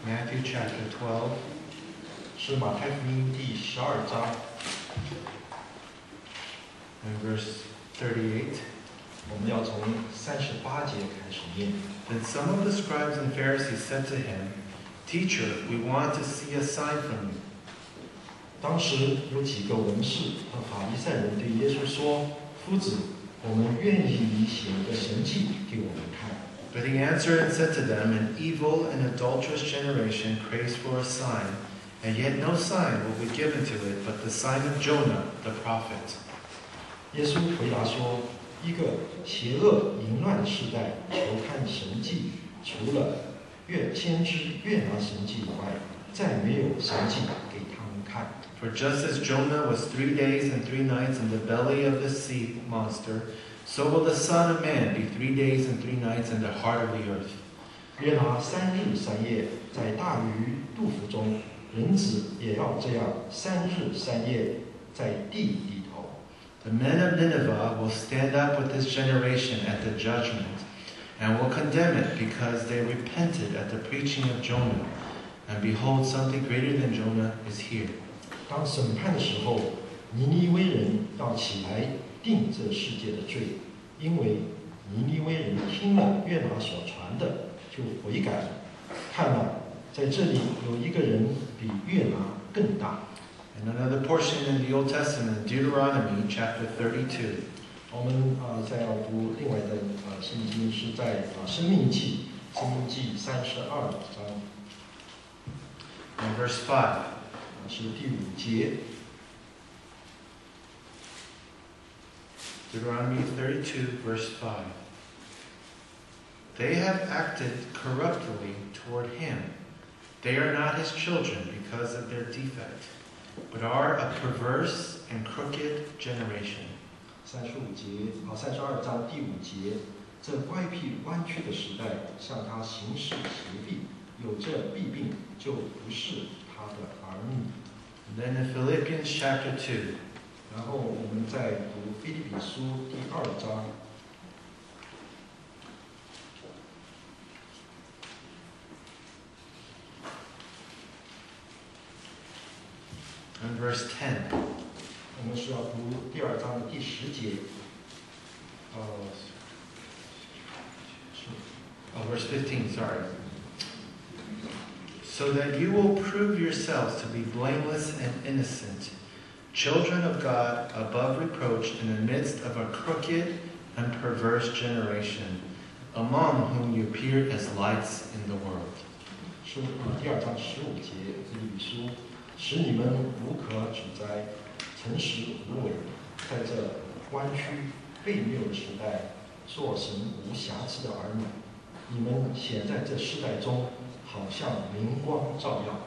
Matthew chapter 12. 是马太福音第12章 and verse 38. 我们要从38节开始念。 Then some of the scribes and Pharisees said to him, Teacher, we want to see a sign from you. 当时有几个文士和法利赛人对耶稣说：“夫子，我们愿意你显个神迹给我们看。” But he answered and said to them, An evil and adulterous generation craves for a sign, and yet no sign will be given to it but the sign of Jonah the prophet. 耶稣回答说：“一个邪恶淫乱的时代，求看神迹，除了先知约拿神迹以外，再没有神迹给他们看。 For just as Jonah was 3 days and 3 nights in the belly of the sea monster, so will the Son of Man be 3 days and 3 nights in the heart of the earth. 约拿3日3夜在大鱼肚腹中，人子也要这样3日3夜在地里头。” The men of Nineveh will stand up with this generation at the judgment, and will condemn it because they repented at the preaching of Jonah. And behold, something greater than Jonah is here. 当审判的时候，尼尼微人要起来定这世界的罪，因为尼尼微人听了约拿所传的，就悔改了。看了，在这里有一个人比约拿更大。 And another portion in the Old Testament, Deuteronomy chapter 32. 我们再要读另外的圣经是在申命记32章， And verse 5. 是第5节。 Deuteronomy 32, verse 5. They have acted corruptly toward him. They are not his children because of their defect, but are a perverse and crooked generation. 35节32章第5节，这乖僻弯曲的时代，向他行使邪弊，有这弊病，就不是他的儿女。 And then in Philippians chapter 2. 然后我们再读腓立比书第2章。 And verse 10. 我们是要读第2章的第10节。 Verse 15, sorry. So that you will prove yourselves to be blameless and innocent, children of God above reproach in the midst of a crooked and perverse generation, among whom you appear as lights in the world. 是第2章15节，腓立比书，使你们无可指摘，诚实无伪，在这弯曲悖谬的时代，做神无瑕疵的儿女。你们显在这世代中，好像明光照耀。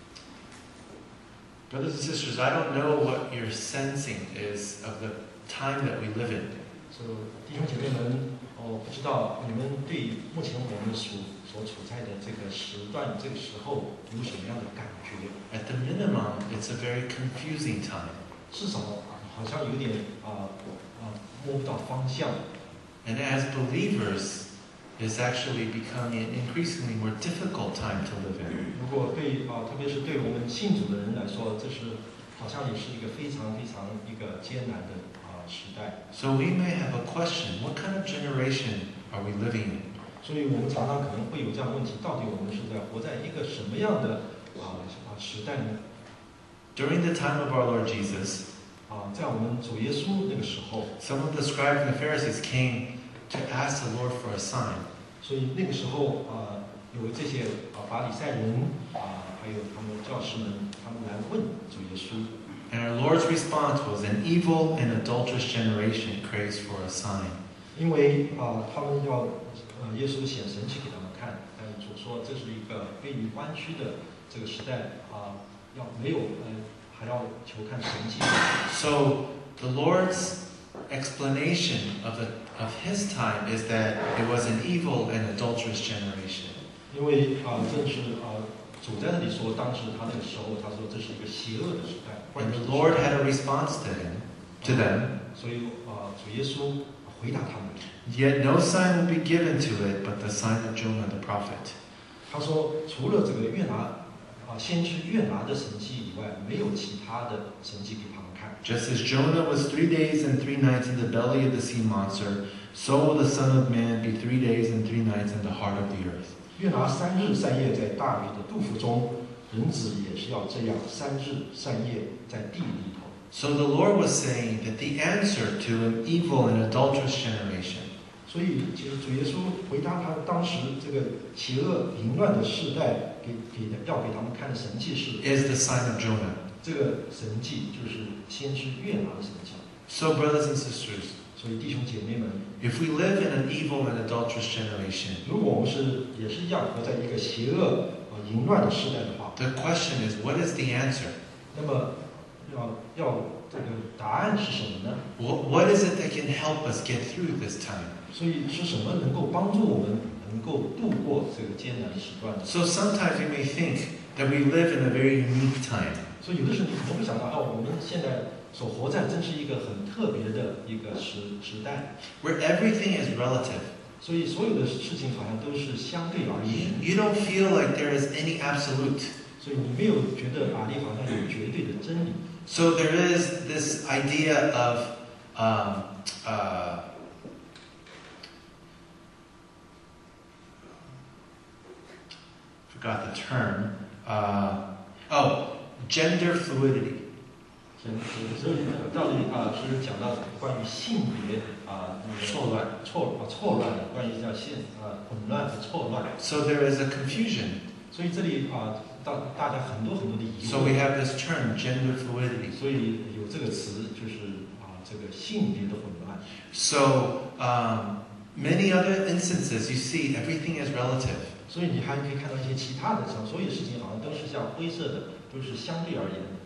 Brothers and sisters, I don't know what your sensing is of the time that we live in. 弟兄姐妹们，不知道你们对目前我们所处在的这个时段、这个时候有什么样的感觉？ At the minimum, it's a very confusing time. 至少好像有点摸不到方向。 And as believers, it's actually becoming an increasingly more difficult time to live in. 如果特别是对我们信主的人来说，这是好像也是一个非常一个艰难的时代。 So we may have a question: what kind of generation are we living in? 所以我们常常可能会有这样的问题：到底我们是在活在一个什么样的时代呢？ During the time of our Lord Jesus, 在我们主耶稣那个时候， some of the scribes and the Pharisees came to ask the Lord for a sign. 所以那个时候有这些法利赛人还有他们教师们，他们来问主耶稣。 And our Lord's response was, an evil and adulterous generation craves for a sign. 因为他们要耶稣显神迹给他们看，但是主说这是一个悖于弯曲的这个时代要没有还要求看神迹。 So the Lord's explanation of his time is that it was an evil and adulterous generation. 因为正是主在那里说，当时他那个时候他说这是一个邪恶的时代。 And the Lord had a response to them. 所以主耶稣回答他们。 Yet no sign will be given to it but the sign of Jonah the prophet. 他说，除了这个先知约拿的神迹以外，没有其他的神迹给他们看。 Just as Jonah was 3 days and 3 nights in the belly of the sea monster, so will the Son of Man be 3 days and 3 nights in the heart of the earth. 约拿3日3夜在大鱼的肚腹中，人子也是要这样3日3夜在地里头。 So the Lord was saying that the answer to an evil and adulterous generation 所以，其实主耶稣回答他当时这个邪恶淫乱的世代，要给他们看的神迹是 is the sign of Jonah. 这个神迹就是先知约拿的神迹。 So, brothers and sisters, 所以弟兄姐妹们， if we live in an evil and adulterous generation, 如果我们也是一样活在一个邪恶淫乱的时代的话， the question is, what is the answer? 那么要这个答案是什么呢？ What is it that can help us get through this time? 所以是什么能够帮助我们能够度过这个艰难的时段呢？ So sometimes we may think that we live in a very unique time. 所以有的时候你可能会想到，我们现在所活在真是一个很特别的一个时代， where everything is relative. 所以所有的事情好像都是相对而言， You don't feel like there is any absolute. 所以你没有觉得你好像有绝对的真理。 So there is this idea of forgot the term. Gender fluidity. 所以到底是讲到关于性别错乱的，关于叫混乱和错乱。 So there is a confusion. 所以这里大家很多的疑问。 So we have this term, gender fluidity. 所以有这个词就是这个性别的混乱。 So many other instances, you see, everything is relative. 所以你还可以看到一些其他的，所有事情好像都是像灰色的，都是相对而言的。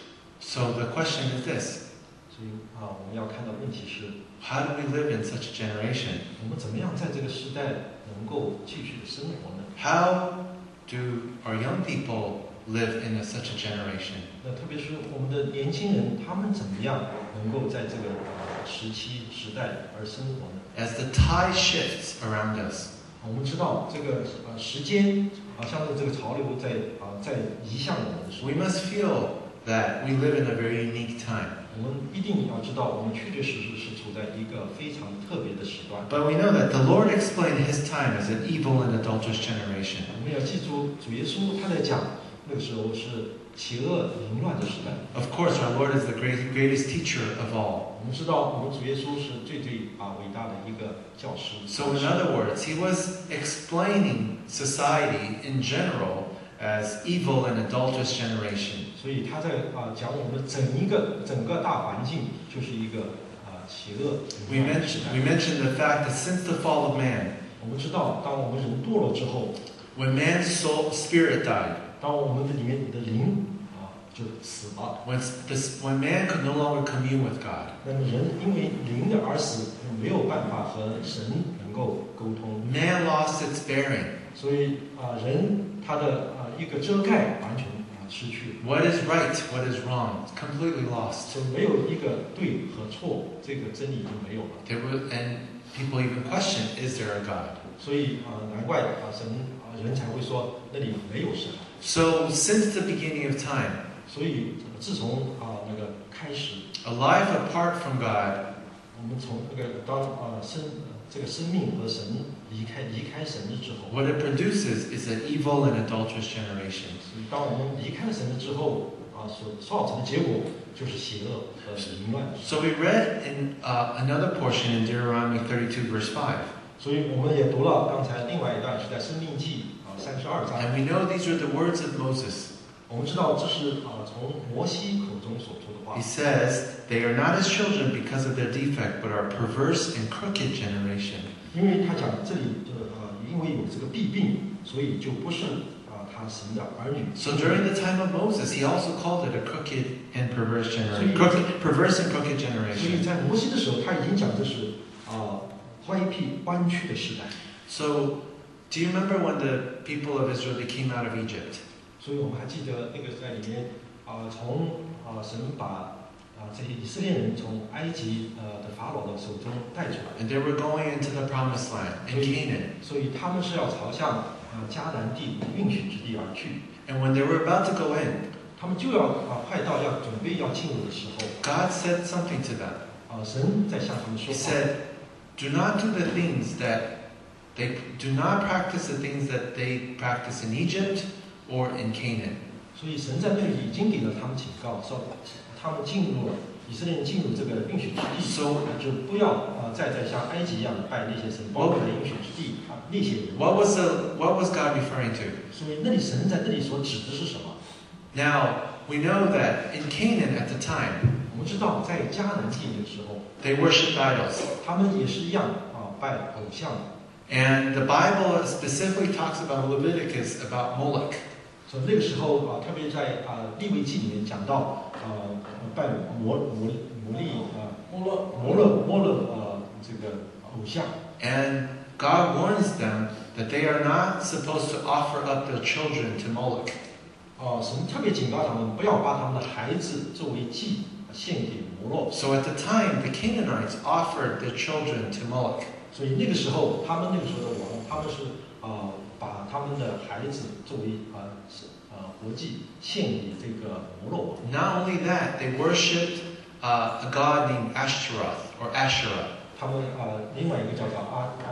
So the question is this: 所以我们要看到问题是， how do we live in such a generation? 我们怎么样在这个时代能够继续的生活呢？ How do our young people live in such a generation? 那特别是我们的年轻人，他们怎么样能够在这个时代而生活呢？ As the tide shifts around us, 我们知道这个时间像这个潮流在移向我们的时候， we must feel that we live in a very unique time. 我们一定要知道，我们确确实实是处在一个非常特别的时段。 But we know that the Lord explained His time as an evil and adulterous generation. 我们要记住，主耶稣他在讲那个时候是邪恶淫乱的时代。 Of course, our Lord is the greatest teacher of all. 我们知道，我们主耶稣是最伟大的一个教师。 So, in other words, He was explaining society in general as evil and adulterous generation. 所以他在讲我们整个大环境就是一个邪恶淫乱的时代。 We mentioned the fact that since the fall of man, 我们知道，当我们人堕落之后， when man's spirit died, 当我们的里面的灵就死了。 when man could no longer commune with God, 那么人因为灵的而死，没有办法和神能够沟通， man lost its bearing. 所以人他的一个遮盖完全失去， What is right, what is wrong, it's completely lost. 所以没有一个对和错，这个真理就没有了。 And people even question, is there a God? 所以难怪人才会说那里没有神。 So since the beginning of time, 所以自从那个开始， a life apart from God 我们从那个这个生命和神离开神之后， what it produces is an evil and adulterous generation. 所以当我们离开了神之后所造成的结果就是邪恶和淫乱。 So we read in another portion in Deuteronomy 32 verse 5. 所以我们也读了刚才另外一段是在生命记32章。 And we know these are the words of Moses. 我们知道这是从摩西口中所说的话。 He says, they are not as children because of their defect, but are a perverse and crooked generation. 因为他讲这里因为有这个弊病，所以就不是他神的儿女。 So during the time of Moses, he also called it a crooked and perverse generation. So Perverse and crooked 所以 generation. 在摩西的时候，他已经讲这是歪僻弯曲的时代。 So, do you remember when the people of Israel came out of Egypt? 所以我们还记得那个在里面从神把这些以色列人从埃及的法老的手中带出来， And they were going into the promised land in Canaan. 所以他们是要朝向迦南地应许之地而去。 And when they were about to go in, 他们就要快到要准备要进入的时候， God said something to them. 神在向他们 He 说话。 said, do not do the things that do not practice the things that they practice in Egypt or in Canaan. 所以神在那里已经给了他们警告，说他们进入了以色列人进入这个应许之地， So 就不要再像埃及一样拜那些神，包括在应许之地那些人。 what was God referring to? 所以那里神在那里所指的是什么？ Now, we know that in Canaan at the time, 我们知道在迦南地那个时候， they worshipped idols. 他们也是一样拜偶像。 And the Bible specifically talks about Leviticus about Moloch. 所以那个时候特别在利未记里面讲到拜摩勒这个偶像。 And God warns them that they are not supposed to offer up their children to Moloch. 神特别警告他们，不要把他们的孩子作为祭献给摩洛。 So at the time, the Canaanites offered their children to Moloch. 所以那个时候，他们那个时候的王，他们是把他们的孩子作为活祭献给这个摩洛王。 Not only that, they worshipped a god named Ashtaroth or Asherah. 他们另外一个叫做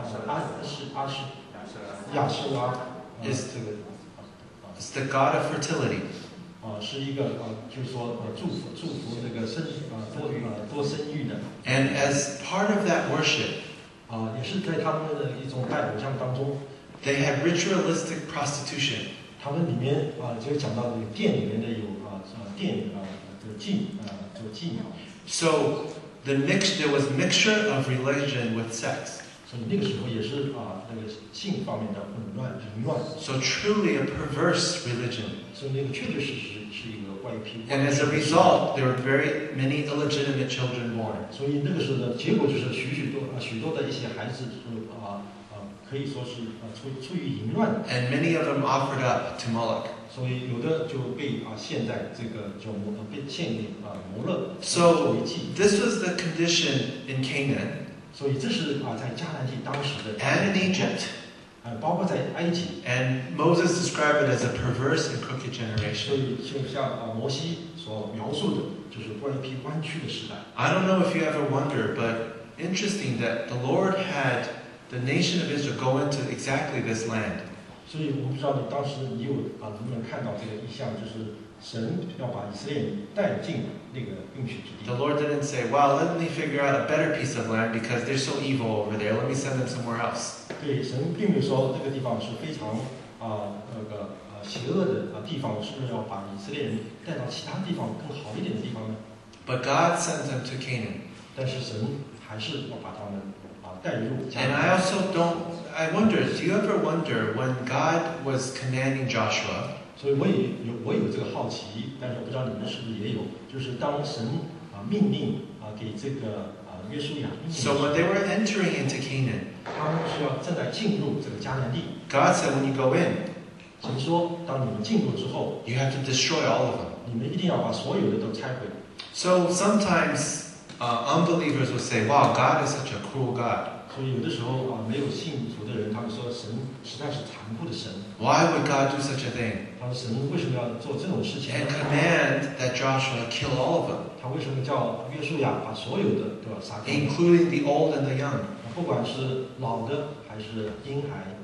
亚瑟拉，这个 It's the god of fertility. 是一个就是说祝福这个多生育的。 And as part of that worship, 也是在他们的一种拜偶像当中， they had ritualistic prostitution. 他们里面就讲到这个殿里面的有殿的妓女。 So there was mixture of religion with sex. 所以那个时候也是那个性方面的紊乱淫乱。 So truly a perverse religion. 所以那个确确实实是一个歪批。 And as a result, there were very many illegitimate children born. 所以那个时候的结果就是许多的一些孩子可以说是出于淫乱。 And many of them offered up to Moloch. 所以有的就被献在这个被献给摩勒 So 作为祭。 this was the condition in Canaan 所以这是在迦南地当时的 and in Egypt. 包括在埃及。 And Moses described it as a perverse and crooked 所 generation. 以就像摩西所描述的，就是关于一批弯曲的时代。 I don't know if you ever wonder, but interesting that the Lord had the nation of Israel go into exactly this land. 所以我不知道你当时你有能不能看到这个意象，就是神要把以色列人带进那个应许之地。 The Lord didn't say, well, let me figure out a better piece of land because they're so evil over there. Let me send them somewhere else. 对，神并没有说这个地方是非常邪恶的地方，是不是要把以色列人带到其他地方更好一点的地方呢？ But God sent them to Canaan. 但是神还是要把他们带入迦 And 南。 I wonder, do you ever wonder when God was commanding Joshua, 所以我有这个好奇，但是我不知道你们是不是也有，就是当神命令给这个约书亚， so when they were entering into Canaan, 他们是要正在进入这个迦南地。 God said, when you go in, 神说，当你们进入之后， you have to destroy all of them. 你们一定要把所有的都拆毁。 So sometimes unbelievers will say, wow, God is such a cruel God. 所以有的时候没有信主的人，他们说神实在是残酷的神。 Why would God do such a thing? 他说神为什么要做这种事情 And 呢？ command that Joshua kill all of them, 他为什么叫约书亚把所有的都要杀掉？ including the old and the young. 不管是老的还是婴孩。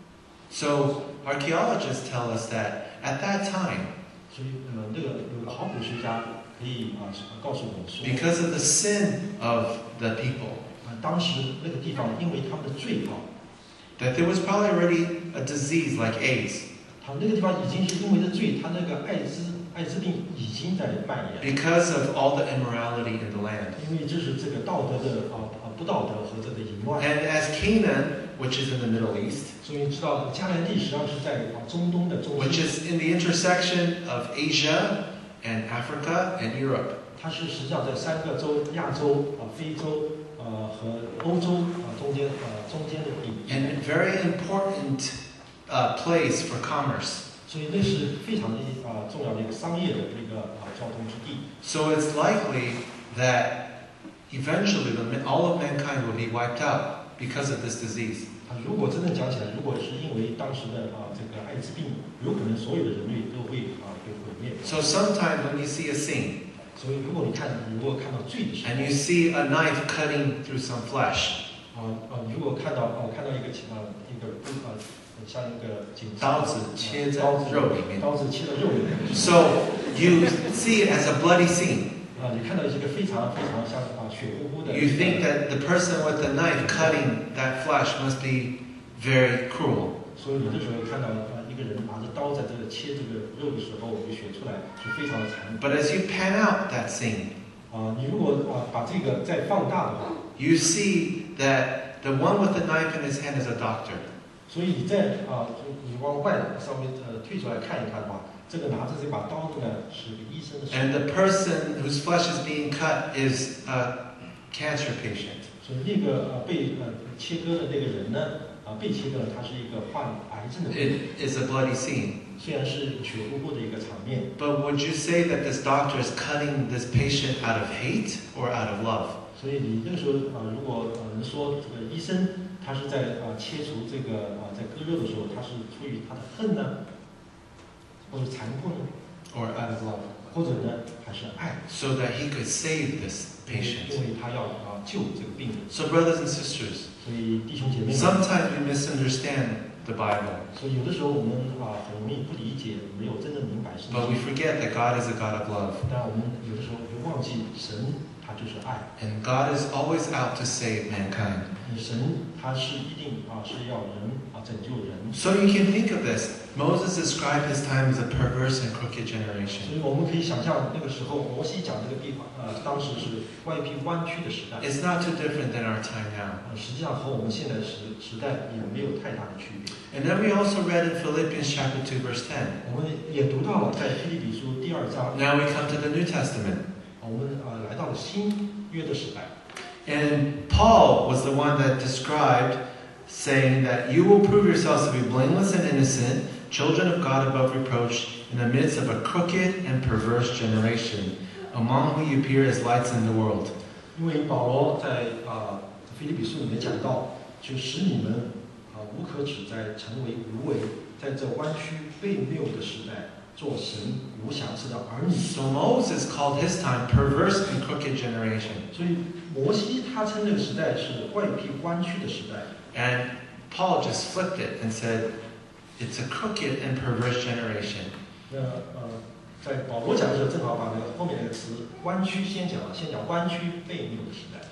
So archaeologists tell us that at that time, 所以那个有个考古学家可以告诉我们说， because of the sin of the people, 当时那个地方因为他们的罪 that there was probably already a disease like AIDS, 他那个地方已经是因为的罪，他那个艾滋病已经在蔓延， because of all the immorality in the land. 因为这是这个道德的不道德和这个淫乱。 And as Canaan, which is in the Middle East, 所以知道迦南地实际上是在中东的中 which 心， is in the intersection of Asia and Africa and Europe. 它是实际上在3个洲：亚洲、非洲和欧洲中间的地。 And a very important place for commerce. 所以那是非常重要的一个商业的一个交通之地。 So it's likely that eventually all of mankind will be wiped out because of this disease. 如果真正讲起来，如果是因为当时的这个艾滋病，有可能所有的人类都会被毁灭。 So sometimes when you see a scene, 所以如果看到罪的时候 and you see a knife cutting through some flesh, 如果看到一个像一个刀子切在肉里面。 刀子切到肉里面。 So you see it as a bloody scene. 你看到一个非常像血乎乎的。 You think that the person with the knife cutting that flesh must be very cruel. 所以有的时候看到一个人拿着刀在这个切这个肉的时候，有血出来，是非常的残忍。 But as you pan out that scene, 你如果把这个再放大的话 you see that the one with the knife in his hand is a doctor. 所以你往外上面退出来看一看的话，这个拿着这把刀的呢是个医生的手。 And the person whose flesh is being cut is a cancer patient. 所以那个被切割的那个人呢，被切割了，他是一个患癌症的病人。 It is a bloody scene. 虽然是血乎乎的一个场面。 But would you say that this doctor is cutting this patient out of hate or out of love? 所以你那个时候如果能说这个医生他是在切除这个在割肉的时候，他是出于他的恨呢，或者残酷呢， Or out of love? 或者呢还是爱， So that he could save this 因 patient. 为他要救这个病人。 So brothers and sisters, 所以弟兄姐妹们， sometimes we misunderstand the Bible, 所以有的时候我们很容易不理解，没有真正明白圣 but we 经。 forget that God is a God of love. 但我们有的时候会忘记神他就是爱， And God is always out to save mankind. 神他是一定是要人拯救人。 So you can think of this. Moses described his time as a perverse and crooked 所 generation. 以我们可以想象那个时候摩西讲这个地方当时是歪僻弯曲的时代。 It's not too different than our time now. 实际上和我们现在时代也没有太大的区别。 And then we also read in Philippians chapter 2 verse 10. 我们也读到了在腓立比书第2章， Now we come to the New Testament. 我们来到了新约的时代。 And Paul was the one that described, saying that you will prove yourselves to be blameless and innocent, children of God above reproach, in the midst of a crooked and perverse generation, among whom you appear as lights in the world. 因为保罗在腓立比书里面讲到，就使你们无可指摘，成为无为，在这弯曲悖谬的时代，做神无瑕疵的儿女。 So Moses called his time perverse and crooked generation. 所以摩西他称那个时代是歪僻弯曲的时代。 And Paul just flipped it and said, it's a crooked and perverse generation. 在保罗讲的时候，正好把那个后面那个词弯曲先讲了，先讲弯曲悖谬的时代。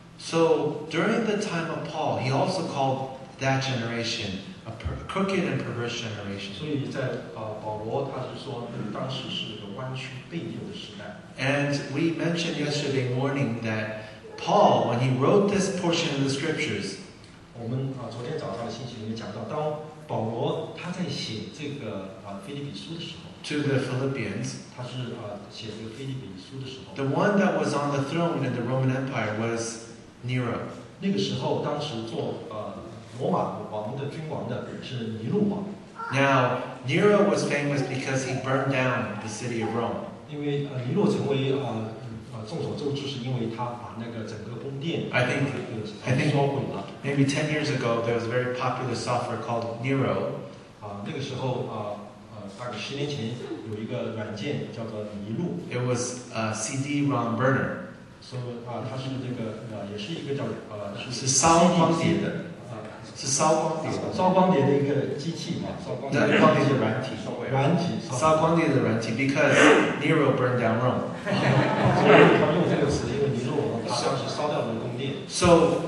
So during the time of Paul, he also called that generation a crooked and perverse generation. 所以在保罗他是说，当时是个弯曲悖谬的时代。 And we mentioned yesterday morning that Paul, when he wrote this portion of the scriptures, 我们昨天早上的信息里面讲到，当保罗他在写这个腓立比书的时候， to the Philippians, 他是写这个腓立比书的时候， the one that was on the throne in the Roman Empire was Nero. 那个时候当时做罗马王的君王的是尼禄王。 Now, Nero was famous because he burned down the city of Rome. 因为尼禄成为众所周知，是因为他把那个整个宫殿 I think 烧毁了。 maybe 10 years ago, there was a very popular software called Nero. 那个时候大概10年前有一个软件叫做尼禄， It was a CD-ROM burner. 所以它是这个也是一个叫是烧光碟的，是烧光碟的。 烧光碟的一个机器嘛，烧光碟的软体， 烧光碟的软体 because Nero burned down Rome. 所以他们用这个词，因为尼禄王他当时烧掉了宫殿。 So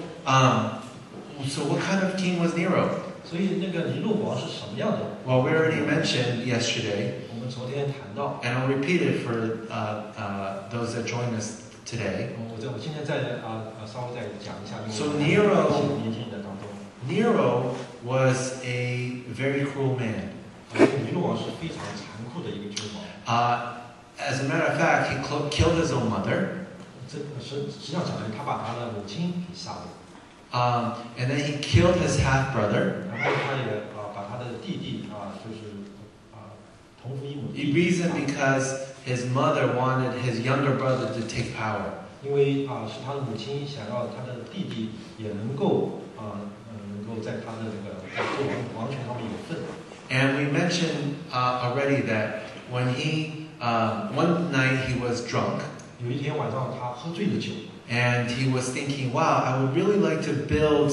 what kind of king was Nero? 所以那个尼禄王是什么样的？ Well, we already mentioned yesterday, 我们昨天谈到， and I'll repeat it for those that join us today. 我今天再稍微再讲一下，因为 So Nero 年轻人当中， Nero was a very cruel man. 尼禄王是非常残酷的一个君王。 As a matter of fact, he killed his own mother. 这实际上讲来，他把他的母亲给杀了， And then he killed his half brother. 然后他也把他的弟弟就是同父异母 The 弟， reason because his mother wanted his younger brother to take power. 因为是他的母亲想要他的弟弟也能够能够在他的这个做王权上面有份。 And we mentioned already that when one night he was drunk 有一天晚上他喝醉了酒， and he was thinking, wow, I would really like to build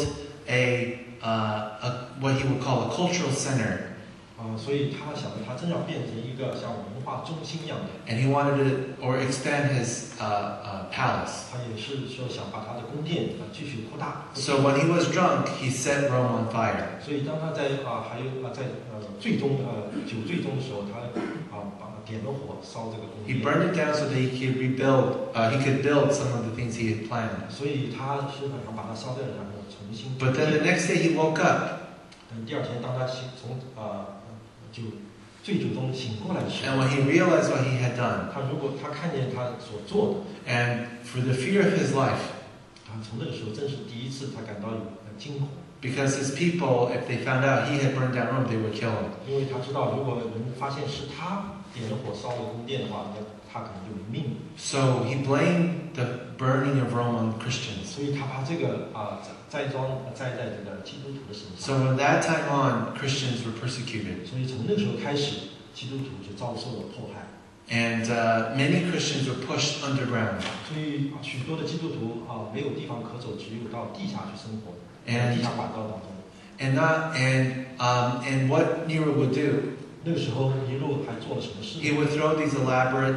what he would call a cultural center. 所以他想着他真要变成一个像文化中心一样的， And he wanted to expand his palace. 他也是说想把他的宫殿继续扩大。 So when he was drunk, he set Rome on fire. 所以当他在还有在醉中酒醉中的时候，他点了火烧这个宫 He 殿。 burned it down so that he could rebuild. He could build some of the things he had planned. 所以他是想把它烧掉，然后重新。 But then the next day he woke up, 第二天，当他从醉酒中醒过来的时 and 候， when he realized what he had done, 如果他看见他所做的， and for the fear of his life, 从那个时候正是第一次他感到有惊恐， because his people, if they found out he had burned down Rome, they would kill him. 因为他知道如果人发现是他点了火烧了宫殿的话，那他可能就没命。 So he blamed the burning of Rome on Christians. 所以他把这个栽在这个基督徒的身上。 So from that time on, Christians were persecuted. 所以从那个时候开始，基督徒就遭受了迫害。 And many Christians were pushed underground. 所以许多的基督徒没有地方可走，只有到地下去生活， And 地下管道当中。 And what Nero would do, 那个时候尼禄还做了什么事？ he would throw these elaborate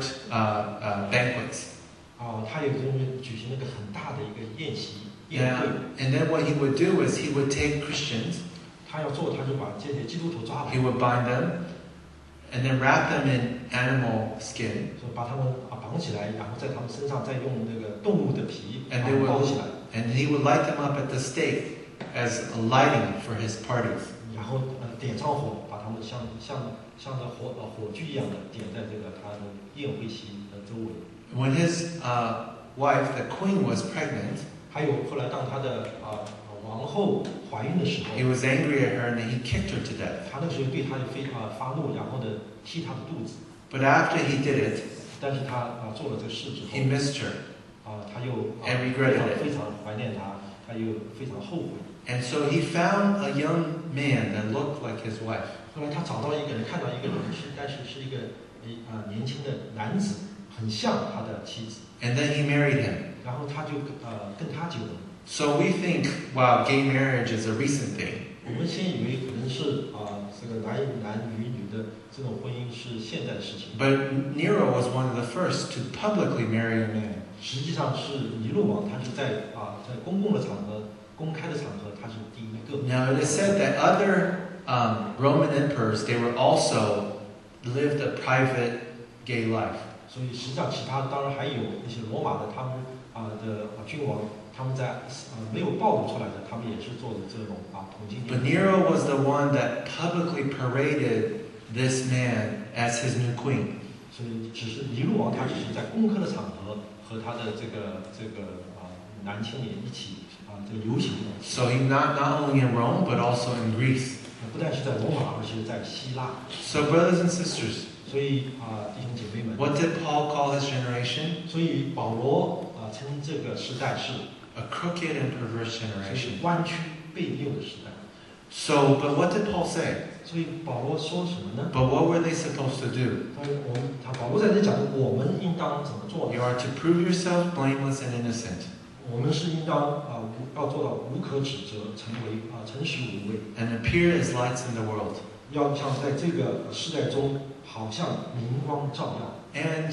banquets. 他也跟人举行了一个很大的一个宴席宴 Yeah. 会。 And then what he would do is he would take Christians, 他要做，他就把这些基督徒抓来， he would bind them, and then wrap them in animal skin, 就把他们绑起来，然后在他们身上再用那个动物的皮 and they 包起 would, 来， and he would light them up at the stake as a lighting for his parties. 然后点上火，把他们像那火炬一样的点在这个他的宴会席的周围。 When his wife, the queen, was pregnant, 还有后来当他的王后怀孕的时候， he was angry at her and he kicked her to death. 他那个时候对她就发怒，然后呢踢她的肚子。 But after he did it, 但是他做了这个事之 he 后， missed her. 他又 And regretted it. 非常怀念她，他又非常后悔。 And so he found a young man that looked like his wife. 后来他找到一个人，看到一个人但是是一个年轻的男子，很像他的妻子， And then he married him. 然后他就跟他结婚。 So we think, wow, gay marriage is a recent thing. 我们先以为可能是这个男女的这种婚姻是现在的事情， But Nero was one of the first to publicly marry a man. 实际上是尼禄王，他是在公共的场合、公开的场合，他是第一个。 Now it is said that other Roman emperors, they were also lived a private gay life. 所以实际上其他当然还有一些罗马的他们的君王，他们在没有暴露出来的，他们也是做的这种同性 But 恋。 Nero was the one that publicly paraded this man as his new queen. 所以只是尼禄王，他只是在公开的场合和他的这个男青年一起这个游行的。 So he not only in Rome, but also in Greece. 不但是在罗马，而且在希腊。 So brothers and sisters, 所以弟兄姐妹们， what did Paul call his generation? 所以保罗称这个时代是 A crooked and perverse generation. 弯曲悖谬的时代。 So, but what did Paul say? 所以保罗说什么呢？ But what were they supposed to do? 保罗在这讲，我们应当怎么做呢？ You are to prove yourselves blameless and innocent, 我们是应当要做到无可指责，成为诚实无畏， and appear as lights in the world. 要像在这个时代中，好像明光照耀。 And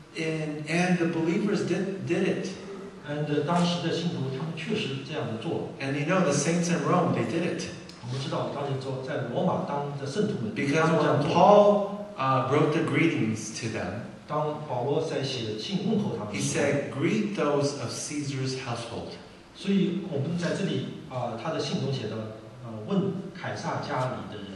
the believers did it. 当时的信徒他们确实这样的做。 And you know the saints in Rome, they did it. 我们知道当年在罗马当的圣徒们， Because 他们这样 when 做。 Paul wrote the greetings to them, 当保罗在写信问候他们 he 的时候， said, "Greet those of Caesar's household." 所以我们在这里他的信中写的问凯撒家里的人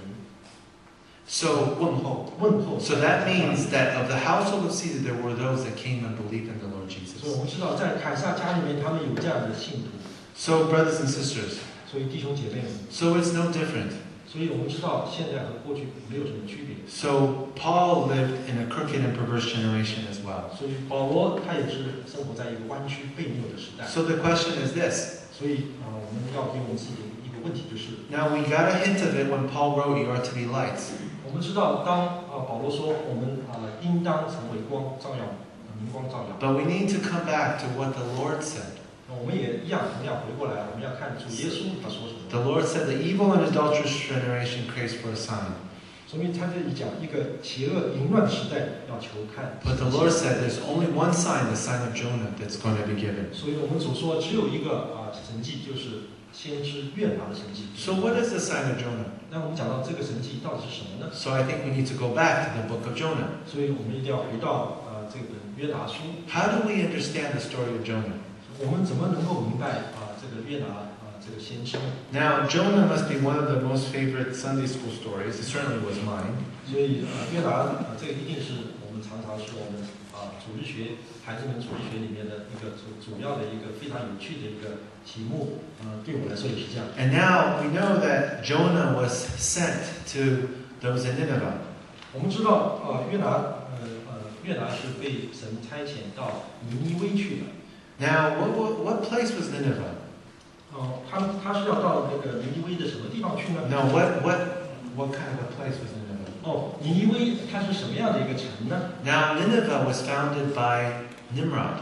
So 问候。 So that means that of the household of Caesar, there were those that came and believed in the Lord 所以 Jesus. 我们知道在凯撒家里面他们有这样的信徒。 So brothers and sisters, 所以弟兄姐妹们， so it's no different. 所以我们知道现在和过去没有什么区别。 So Paul lived in a crooked and perverse generation as well. 所以保罗他也是生活在一个弯曲悖谬的时代。 So the question is this. 所以我们要给我们自己一个问题，就是 Now we got a hint of it when Paul wrote, "You are to be lights." 我们知道当保罗说我们应当成为光，照耀明光照耀。 But we need to come back to what the Lord said. 我们也一样同样回过来，我们要看主耶稣他说什么。 The Lord said, "The evil and adulterous generation craves for a sign." 所以他这里讲一个邪恶淫乱的时代要求看。 But the Lord said, "There's only one sign, the sign of Jonah, that's going to be given." 所以我们所说只有一个神迹，就是先知约拿的神迹。 So what is the sign of Jonah? 那我们讲到这个神迹到底是什么呢？ So I think we need to go back to the book of Jonah. 所以我们一定要回到这本约拿书。 How do we understand the story of Jonah? 我们怎么能够明白这个约拿这个先知？ Now, Jonah must be one of the most favorite Sunday school stories. It certainly was mine. 所以约拿这个一定是我们常常是我们主日学孩子们主日学里面的一个主要的一个非常有趣的一个题目。对我来说也是这样。 And now we know that Jonah was sent to those in Nineveh. 我们知道约拿是被神差遣到尼尼微去的。 Now, what place was Nineveh? 他是要到那个尼尼微的什么地方去呢？ No, what kind of a place was Nineveh? 尼尼微它是什么样的一个城呢？ Now, Nineveh was founded by Nimrod.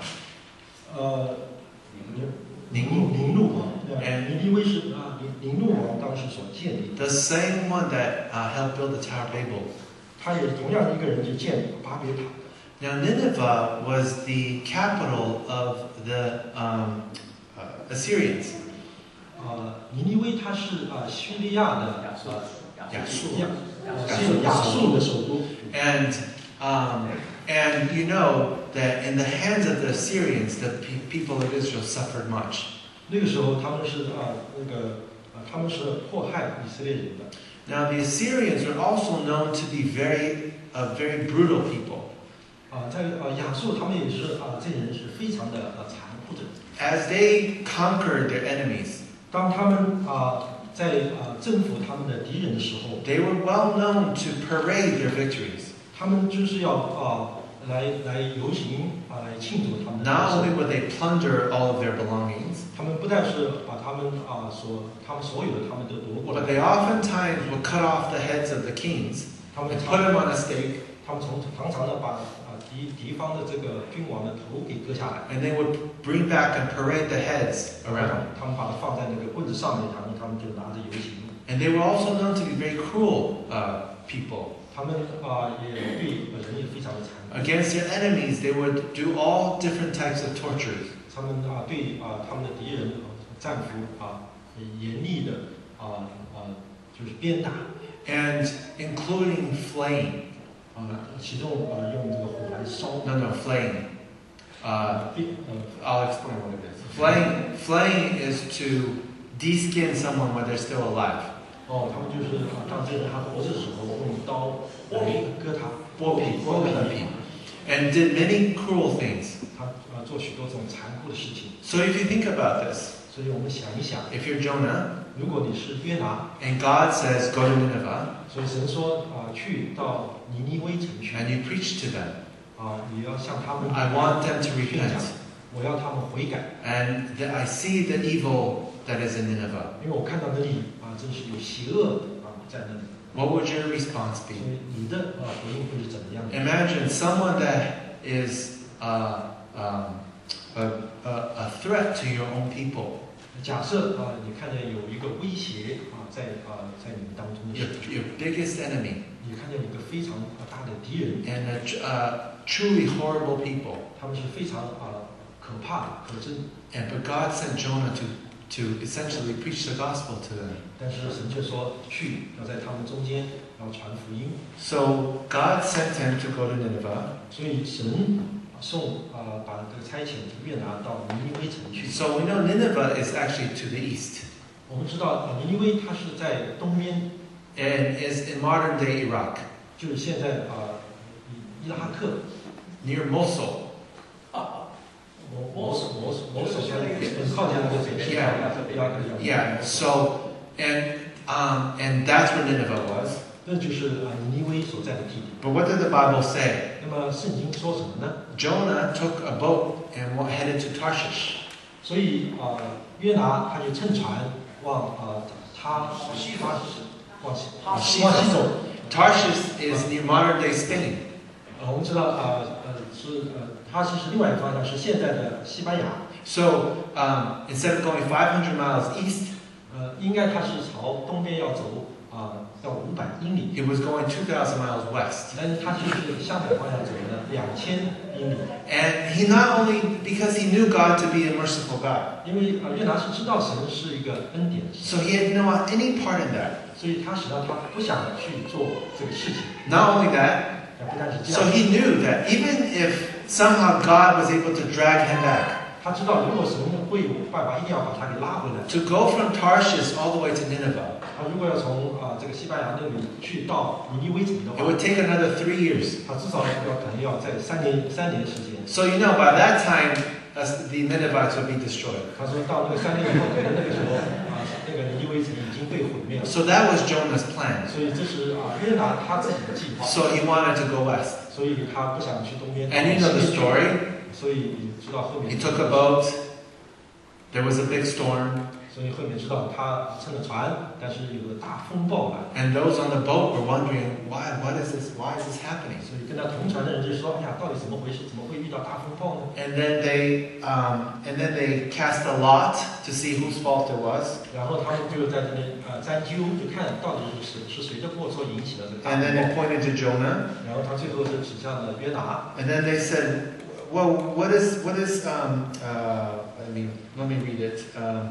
宁禄王，尼尼微是宁禄王当时所建立的。 The same one that helped build the Tower of Babel. 他也同样一个人就建巴别塔。 Now, Nineveh was the capital of the Assyrians. 尼尼微它是叙利亚的亚述的首都。 And you know that in the hands of the Assyrians, the people of Israel suffered much. 那个时候他们是他们是迫害以色列人的。 Now, the Assyrians were also known to be very brutal people. 在亚述他们也是这些人是非常的残酷的。 As they conquered their enemies, 当他们在征服他们的敌人的时候， they were well known to parade their victories. 他们就是要来游行来庆祝他们的得 Not 胜。 only would they plunder all of their belongings, 他们不但是把他们所有的他们都夺过 but 来， they oftentimes would cut off the heads of the kings 他们 and put them on a stake, 常常的把敌方的这个君王的头给割下来， and they would bring back and parade the heads around. 他们把它放在那个棍子上面，他们就拿着游行。 And they were also known to be very cruel people. 他们也对人也非常的残酷。 Against their enemies, they would do all different types of tortures. 他们对他们的敌人战俘严厉的就是鞭打， And including flaying. 其中用这个火来烧。 No, flaying. I'll explain what it is. Flaying is to deskin someone when they're still alive. 他们就是让这个人还活着的时候，用刀来割他， 剥皮. And did many cruel things. 他做许多这种残酷的事情。 So if you think about this, 所以我们想一想， if you're Jonah 如果你是约拿， and God says go to Nineveh 所以神说去到尼尼微城去， and you preach to them, 你要向他们 I want them to 宣讲 repent. 我要他们悔改， And I see the evil that is in Nineveh. 因为我看到那里真是有邪恶在那里。 What would your response 所 be? 以你的回应会是怎么样的？ Imagine someone that is a threat to your own people. 假设你看见有一个威胁在你们当中的时候， Your biggest enemy 你看见有一个非常大的敌人， and truly horrible people. 他们是非常可怕可憎， But God sent Jonah to essentially preach the gospel to them. 但是神却说去要在他们中间要传福音， So God sent him to go to Nineveh. 所以神把这个差遣约拿到尼尼微城去。 So we know Nineveh is actually to the east 我们知道尼尼微它是在东边， and is in modern day Iraq, 就是现在伊拉克。 near Mosul. 我所很靠近那个北边，伊拉克的 Yeah. So, and And that's where Nineveh was. 那就是尼尼微所在的地点。 But what did the Bible say? 那么圣经说什么呢？ Jonah took a boat and headed to Tarshish. 所以约拿他就乘船往往西走。 Tarshish is near modern-day Spain. 我们知道它是另外一个方向，是现在的西班牙。 So instead of going 500 miles east, 应该它是朝东边要走要500英里， it was going 2,000 miles west. 但是它就是相反方向走的2000英里。 And he not only, because he knew God to be a merciful God, 因为约拿是知道神是一个恩典的神， so he had no any part in that. 所以他使到他不想去做这个事情。 Not only that, 不但是这 so 样， he knew that even if somehow God was able to drag him back, 他知道如果神会有办法，一定要把他给拉回来。 to go from Tarshish all the way to Nineveh, 如果要从这个西班牙那里去到尼尼微这里的 it 话， would take another 3 years. 他至少可能要在3年时间。 So you know, by that time, the Ninevites would be destroyed. 他说到那个3年以后，可能那个时候那个尼尼微城已经被毁灭了。 So that was Jonah's plan. 所以这是约拿他自己的计划。 So he wanted to go west. 所以他不想去东边。 And you know the story. 所以你知道后面。 He took a boat. There was a big storm. 所以后面知道他乘了船，但是有个大风暴来。 And those on the boat were wondering, why is this happening? 所以跟他同船的人就说：“哎呀，到底怎么回事？怎么会遇到大风暴呢？” And then they cast a lot to see whose fault it was. 然后他们就在这里研究，就看到底是谁的过错引起了这个大 And 风 then 暴。 they pointed to Jonah. 然后他最后是指向了约拿。 And then they said, well, what is let me read it.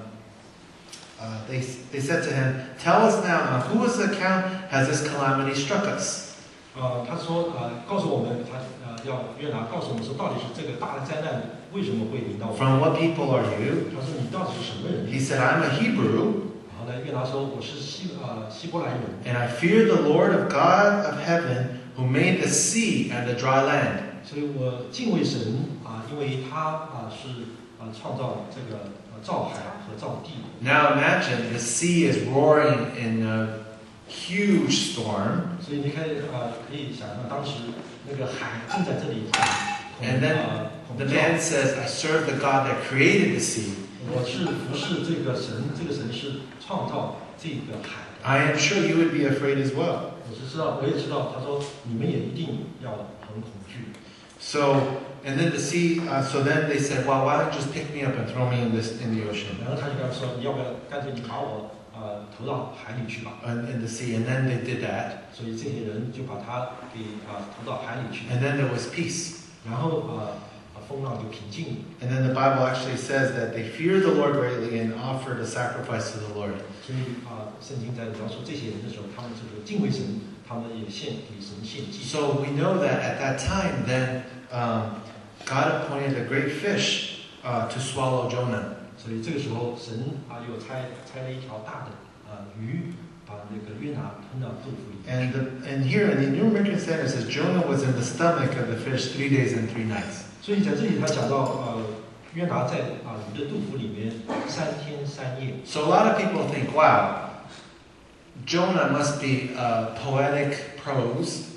They said to him, tell us now, whose account has this calamity struck us? 他说告诉我们，要约拿告诉我们说，到底是这个大的灾难为什么会临到我们？ From what people are you? 他说你到底是什么人？ He said, I'm a Hebrew, 然后呢，约拿说我是希伯来人。 and I fear the Lord of God of heaven, who made the sea and the dry land. 所以我敬畏神因为他是创造这个造海和造地。 Now imagine the sea is roaring in a huge storm, 所以你可以想象当时那个海正在这里。 and then the man says, I serve the God that created the sea. 我是服侍这个神，这个神是创造这个海。 I am sure you would be afraid as well. 我也知道，他说你们也一定要很恐惧。 So, and then the sea, so then they said, well, why don't you just pick me up and throw me in the ocean, 然后他就跟他说，你要不要干脆你把我投到海里去吧？ in the sea. And then they did that. 所以这些人就把他给投到海里去。 And then there was peace. 然后风浪就平静了。 And then the Bible actually says that they feared the Lord greatly and offered a sacrifice to the Lord. 所以圣经在描述这些人的时候，他们就是敬畏神，他们也给神献祭。 So we know that at that time, then God appointed a great fish to swallow Jonah. 所以这个时候，神又拆了一条大的鱼，把那个约拿吞到肚腹里。 And here in the New American Standard says Jonah was in the stomach of the fish 3 days and 3 nights. 所以在这里他讲到约拿在鱼的肚腹里面3天3夜。 So a lot of people think, wow, Jonah must be poetic prose,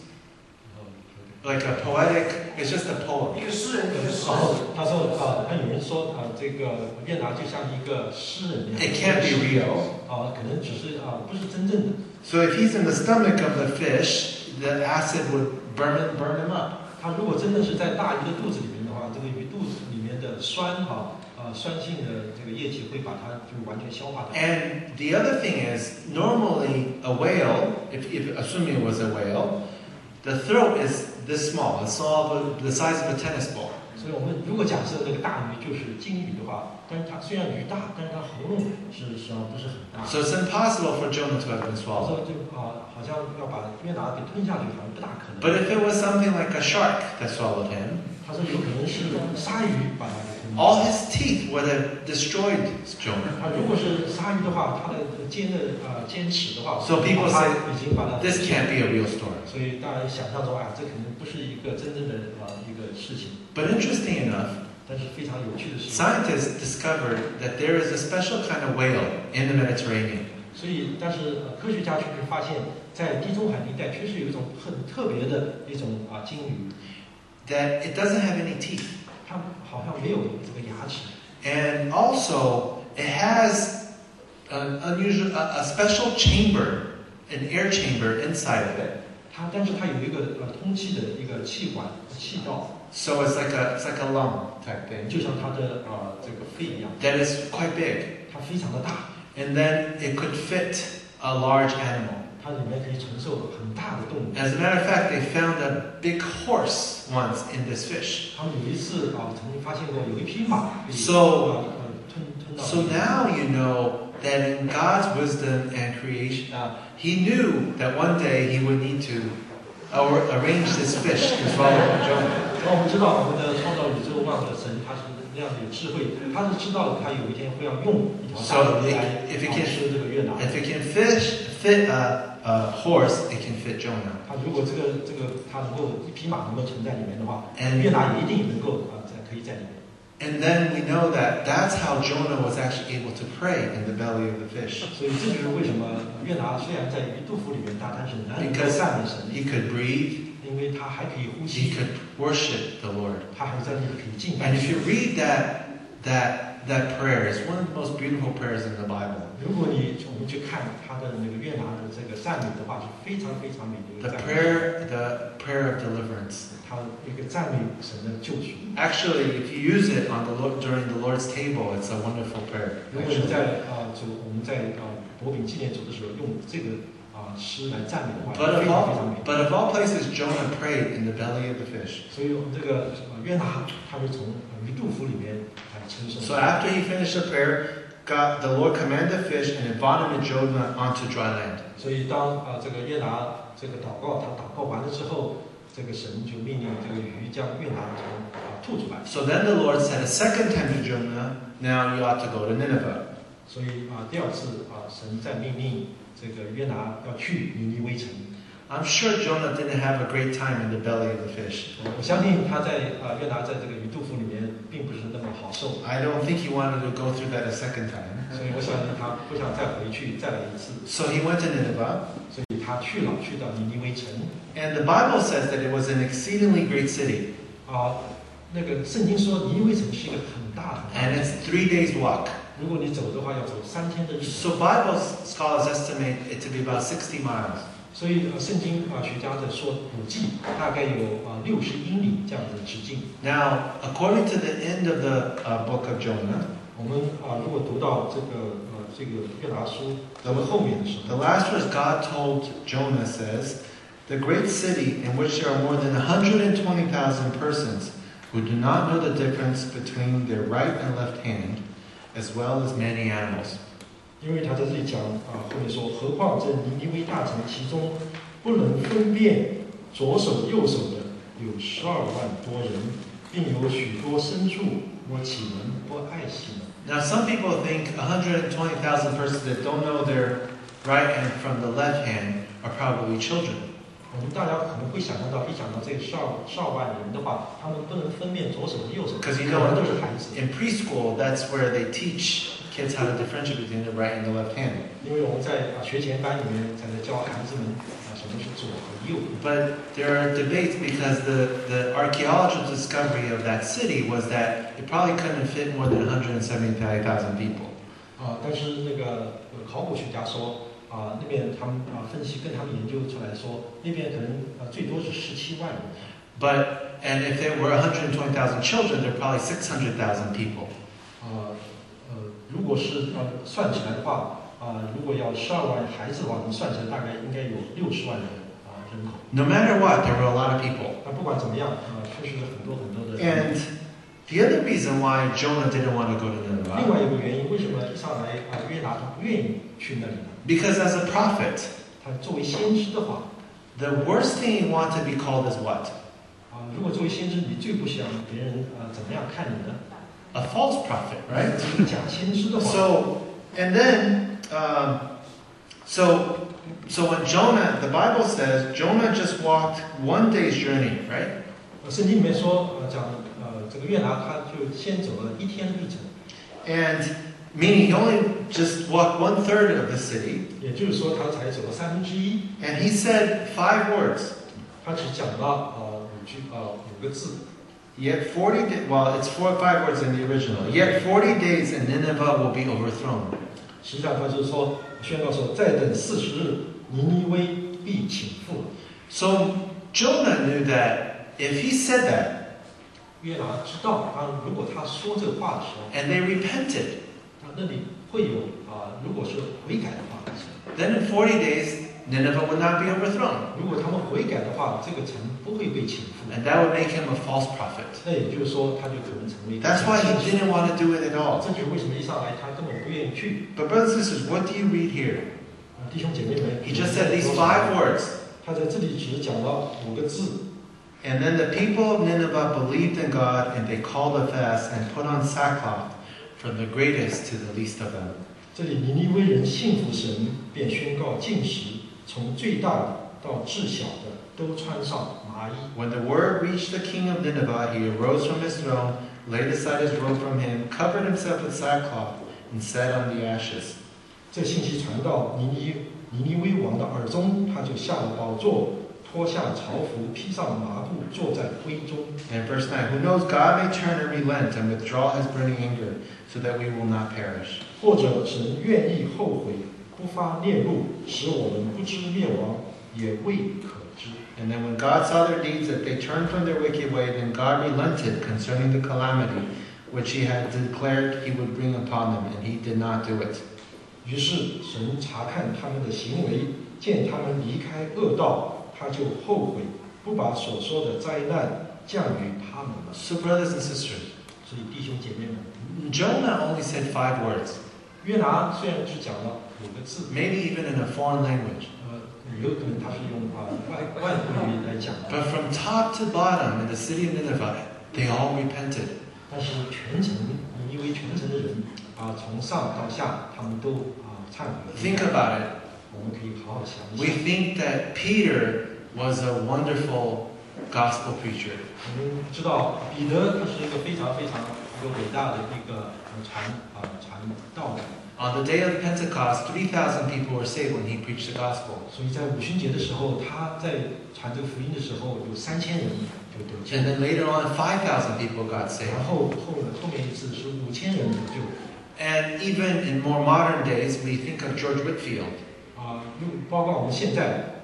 like a poetic, it's just a poem. 一个诗人，然后他说他有人说这个约拿就像一个诗人一样。 It can't be real. 可能只是不是真正的。 So if he's in the stomach of the fish, the acid would burn him up. 他如果真的是在大鱼的肚子里面的话，这个鱼肚子里面的酸性的这个液体会把它就完全消化掉。 And the other thing is, normally a whale, if assuming it was a whale, the throat is this small. It's the size of a tennis ball. 所以我们如果假设那个大鱼就是金鱼的话，但是它虽然鱼大，但是它喉咙实际上不是很大。 So it's impossible for Jonah to have been 所 swallowed. 以就好像要把约拿给吞下去，好像不大可能。 But if it was something like a shark that swallowed him, 他说有可能是鲨鱼把它给吞下 all 去。 his teeth would have destroyed Jonah. 如果是鲨鱼的话，它的尖齿的话， So people 它 say 已经把它 this can't be a real story. 所以大家想象中这可能不是一个真正的一个事情。 But interesting enough, 但是非常有趣的是， scientists discovered that there is a special kind of whale in the Mediterranean. 所以，但是科学家却是发现，在地中海一带确实有一种很特别的一种鲸鱼， that it doesn't have any teeth. 它好像没有这个牙齿， And also, it has an unusual, a special chamber, an air chamber inside of it. 但是它有一个通气的一个气管气道， So it's like a lung type thing 就像它的这个肺一样， that is quite big. 它非常的大， And then it could fit a large animal. 它里面可以承受很大的动物。 As a matter of fact, they found a big horse once in this fish. 他们有一次曾经发现过有一匹马被 So- 吞到。 So now you know that in God's wisdom and creation, He knew that one day He would need to arrange this fish to swallow Jonah. 然后我们知道我们的创造宇宙万物的神，他是那样的有智慧，他是知道他有一天会要用一条大鱼来 if it can- 吃这个约拿。 If it can fit a horse, it can fit Jonah. 他如果这个他能够一匹马能够存在里面的话， And 约拿也一定能够可以在里面。 and then we know that that's how Jonah was actually able to pray in the belly of the fish. 所以这就是为什么约拿虽然在鱼肚腹里面，但是仍然能够 Because 赞美神， he could breathe, 因为他还可以呼 he 吸， could worship the Lord. 他还在那里可以敬拜 And if 神 you。read that prayer, it's one of the most beautiful prayers in the Bible. 如果我们去看他的那个约拿的这个赞美的话，是非常非常美的一 The 个赞美， prayer of deliverance. 他一个赞美神的救赎。 Actually, if you use it on the Lord, during the Lord's table, it's a wonderful prayer. 如果你 Actually. 在我们在薄饼纪念主的时候用这个诗来赞美的话， But 非 of 常非常 all, 美。 but of all places, Jonah prayed in the belly of the fish. 所以我们这个约拿他是从鱼肚腹里面称颂。 So after he finished the prayer, the Lord commanded the fish and it vomited Jonah onto dry land. 所以当这个约拿这个祷告，他祷告完了之后，这个神就命令这个鱼将约拿从吐出来。 So then the Lord said a second time to Jonah, now you ought to go to Nineveh. 所以第二次神再命令这个约拿要去尼尼微城。 I'm sure Jonah didn't have a great time in the belly of the fish. 我相信他在约拿在这个鱼肚腹里面并不是那么好受， I don't think he wanted to go through that a second time. 所以我相信他不想再回去再来一次， So he went to Nineveh, 所以他去到尼尼微城。 and the Bible says that it was an exceedingly great city, 那个圣经说尼尼微城是一个很大很大 and 的， it's 3 days walk. 如果你走的话要走3天的日子。 So Bible scholars estimate it to be about 60 miles. 所以圣经学家在说估计大概有60英里这样的直径。 Now, according to the end of the book of Jonah, 我们如果读到这个约拿书后面的时 the 候， last verse God told Jonah says, "The great city in which there are more than 120,000 persons who do not know the difference between their right and left hand, as well as many animals." 因为他在这里讲后面说，何况这尼尼微大城其中不能分辨左手右手的有12万多人，并有许多牲畜，我岂能不爱惜呢？ Now, some people think 120,000 persons that don't know their right hand from the left hand are probably children. 我们大家可能会想象到，一讲到这个12万人的话，他们不能分辨左手和右手，可 Because you 能 know, 都是孩子。 in preschool, that's where they teach kids how to differentiate between the right and the left hand. 因为我们在学前班里面才在教孩子们什么是左和右。 But there are debates because the archaeological discovery of that city was that it probably couldn't fit more than 175,000 people. 但是那个考古学家说那边他们分析跟他们研究出来说，那边可能最多是17万人。 And if there were 120,000 children, there are probably 600,000 people. 如果是算起来的话如果要12万孩子的话，我们算起来大概应该有60万人人口。 No matter what, there were a lot of people. 不管怎么样确实很多很多的人。 And the other reason why Jonah didn't want to go to 另 Nineveh, 外一个原因，为什么一上来约拿他不愿意去那里呢？ because as a prophet, 他作为先知的话 the worst thing you want to be called is what? 如果作为先知，你最不想别人怎么样看你呢？ A false prophet, right? 这个假先知的话。 So, and then, so when Jonah, the Bible says Jonah just walked 1 day's journey, right? 圣经里面说讲这个约拿他就先走了1天的路程。 And meaning he only just walked 1/3 of the city. 也就是说，他才走了1/3。 And he said 5 words. 他只讲了5个字。 Yet 40 well, it's 4 or 5 words in the original. Yet 40 days and Nineveh will be overthrown. 实际上，他就是说宣告说，再等40日，尼尼微必倾覆。 So Jonah knew that if he said that, 约拿知道，如果他说这话的时候， and they repented, 那里会有如果是悔改的话， then in 40 days Nineveh would not be overthrown. 如果他们悔改的话，这个城不会被倾覆。 And that would make him a false prophet. 那也就是说，他就可能成为。 That's why he didn't want to do it at all. 这就是为什么一上来他根本不愿意去。 But brothers and sisters, what do you read here? 弟兄姐妹们， He just said these 5 words. 他在这里只讲了5个字。 And then the people of Nineveh believed in God, and they called a fast and put on sackcloth, from the greatest to the least of them. 这里尼尼微人信服神，便宣告禁食，从最大的到至小的都穿上麻衣。 When the word reached the king of Nineveh, he arose from his throne, laid aside his robe from him, covered himself with sackcloth, and sat on the ashes. 这信息传到尼尼微王的耳中，他就下了宝座，脱下朝服，披上麻布，坐在灰中。 And verse 9, who knows, God may turn and relent and withdraw his burning anger, so that we will not perish. 或者神愿意后悔，不发烈怒，使我们不知灭亡，也未可知。 And then when God saw their deeds, that they turned from their wicked way, then God relented concerning the calamity which he had declared he would bring upon them, and he did not do it. 于是神查看他们的行为，见他们离开恶道，他就后悔，不把所说的灾难降于他们了。 So brothers and sisters, 所以弟兄姐妹们， Jonah only said 5 words, 约拿虽然只讲了5个字， maybe even in a foreign language. 有可能他是用外国语来讲的， But from top to bottom in the city of Nineveh, they all repented. 但是全城尼尼微全城的人从上到下，他们都忏悔。 Think about it. 我们可以好好想一 We 想。 think that Peter was a wonderful gospel preacher. 我们知道彼得他是一个非常伟大的一个传道的。 On the day of Pentecost, 3,000 people were saved when he preached the gospel. 所以在五旬节的时候，他在传这个福音的时候，有3000人就得救。 And then later on, 5,000 people got saved. 然后后面一次是5000人得救。 And even in more modern days, we think of George Whitfield. 包括我们现在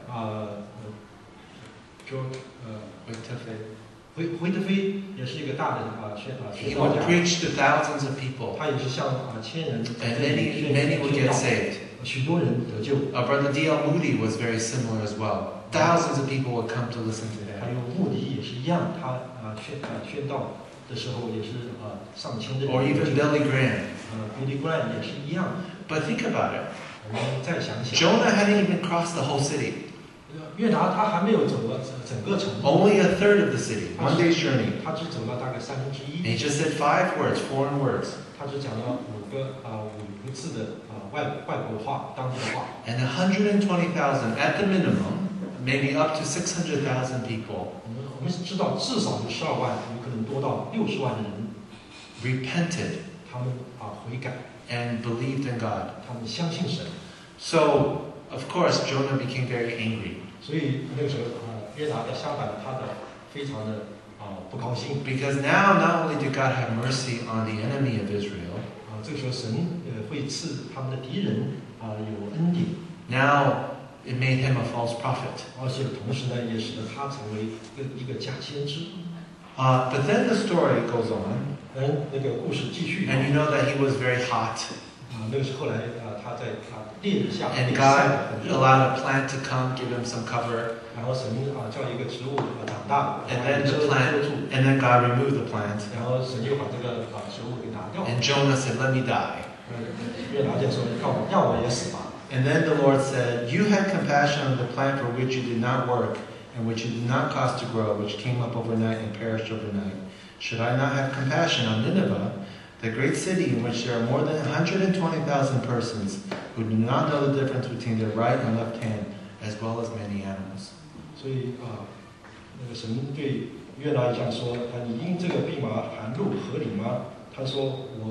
惠特菲也是一个大的宣 He 道 would 家， preach to thousands of people, 他也是向1000人 and many would get saved. 许多人得救。 Our brother D.L. Moody was very similar as well. Thousands of people would come to listen to 还 him. 有穆迪也是一样，他宣道的时候也是上千的人。 Or even Billy Graham. Billy Graham 也是一样。 But think about it. 我们再想想， Jonah hadn't even crossed the whole city. 约拿他还没有走了整个城， Only 1/3 of the city, one day's journey. 他只走了大概1/3。 And he just said 5 words, foreign words. 他只讲了5个字的外国话，当地的话。 And 120,000 at the minimum, maybe up to 600,000 people 我们知道至少有12万，有可能多到60万的人， repented 他们悔改， and believed in God. 他们相信神。 So, of course, Jonah became very angry 所以那个时候约拿的相反，他非常的不高兴。 because now not only did God have mercy on the enemy of Israel, 这个时候神会赐他们的敌人有恩典， now it made him a false prophet. 而且同时呢，也使得他成为一个假先知。 But then the story goes on, 那个故事继续。 and you know that he was very hot, 那个是后来他在烈日下 and 被 God 晒得很热， allowed a plant to come, give him some cover, 然后神叫一个植物长大， and then 遮 the plant, 住， and then God removed the plant. 然后神又把这个植物给拿掉。 And Jonah said, "Let me die." 约拿就说让我也死吧。 And then the Lord said, "You had compassion on the plant for which you did not work, and which you did not cause to grow, which came up overnight and perished overnight. Should I not have compassion on Nineveh, the great city in which there are more than 120,000 persons who do not know the difference between their right and left hand, as well as many animals?" 所以那个神对约拿这样说：你因这个蓖麻含露合理吗？他说：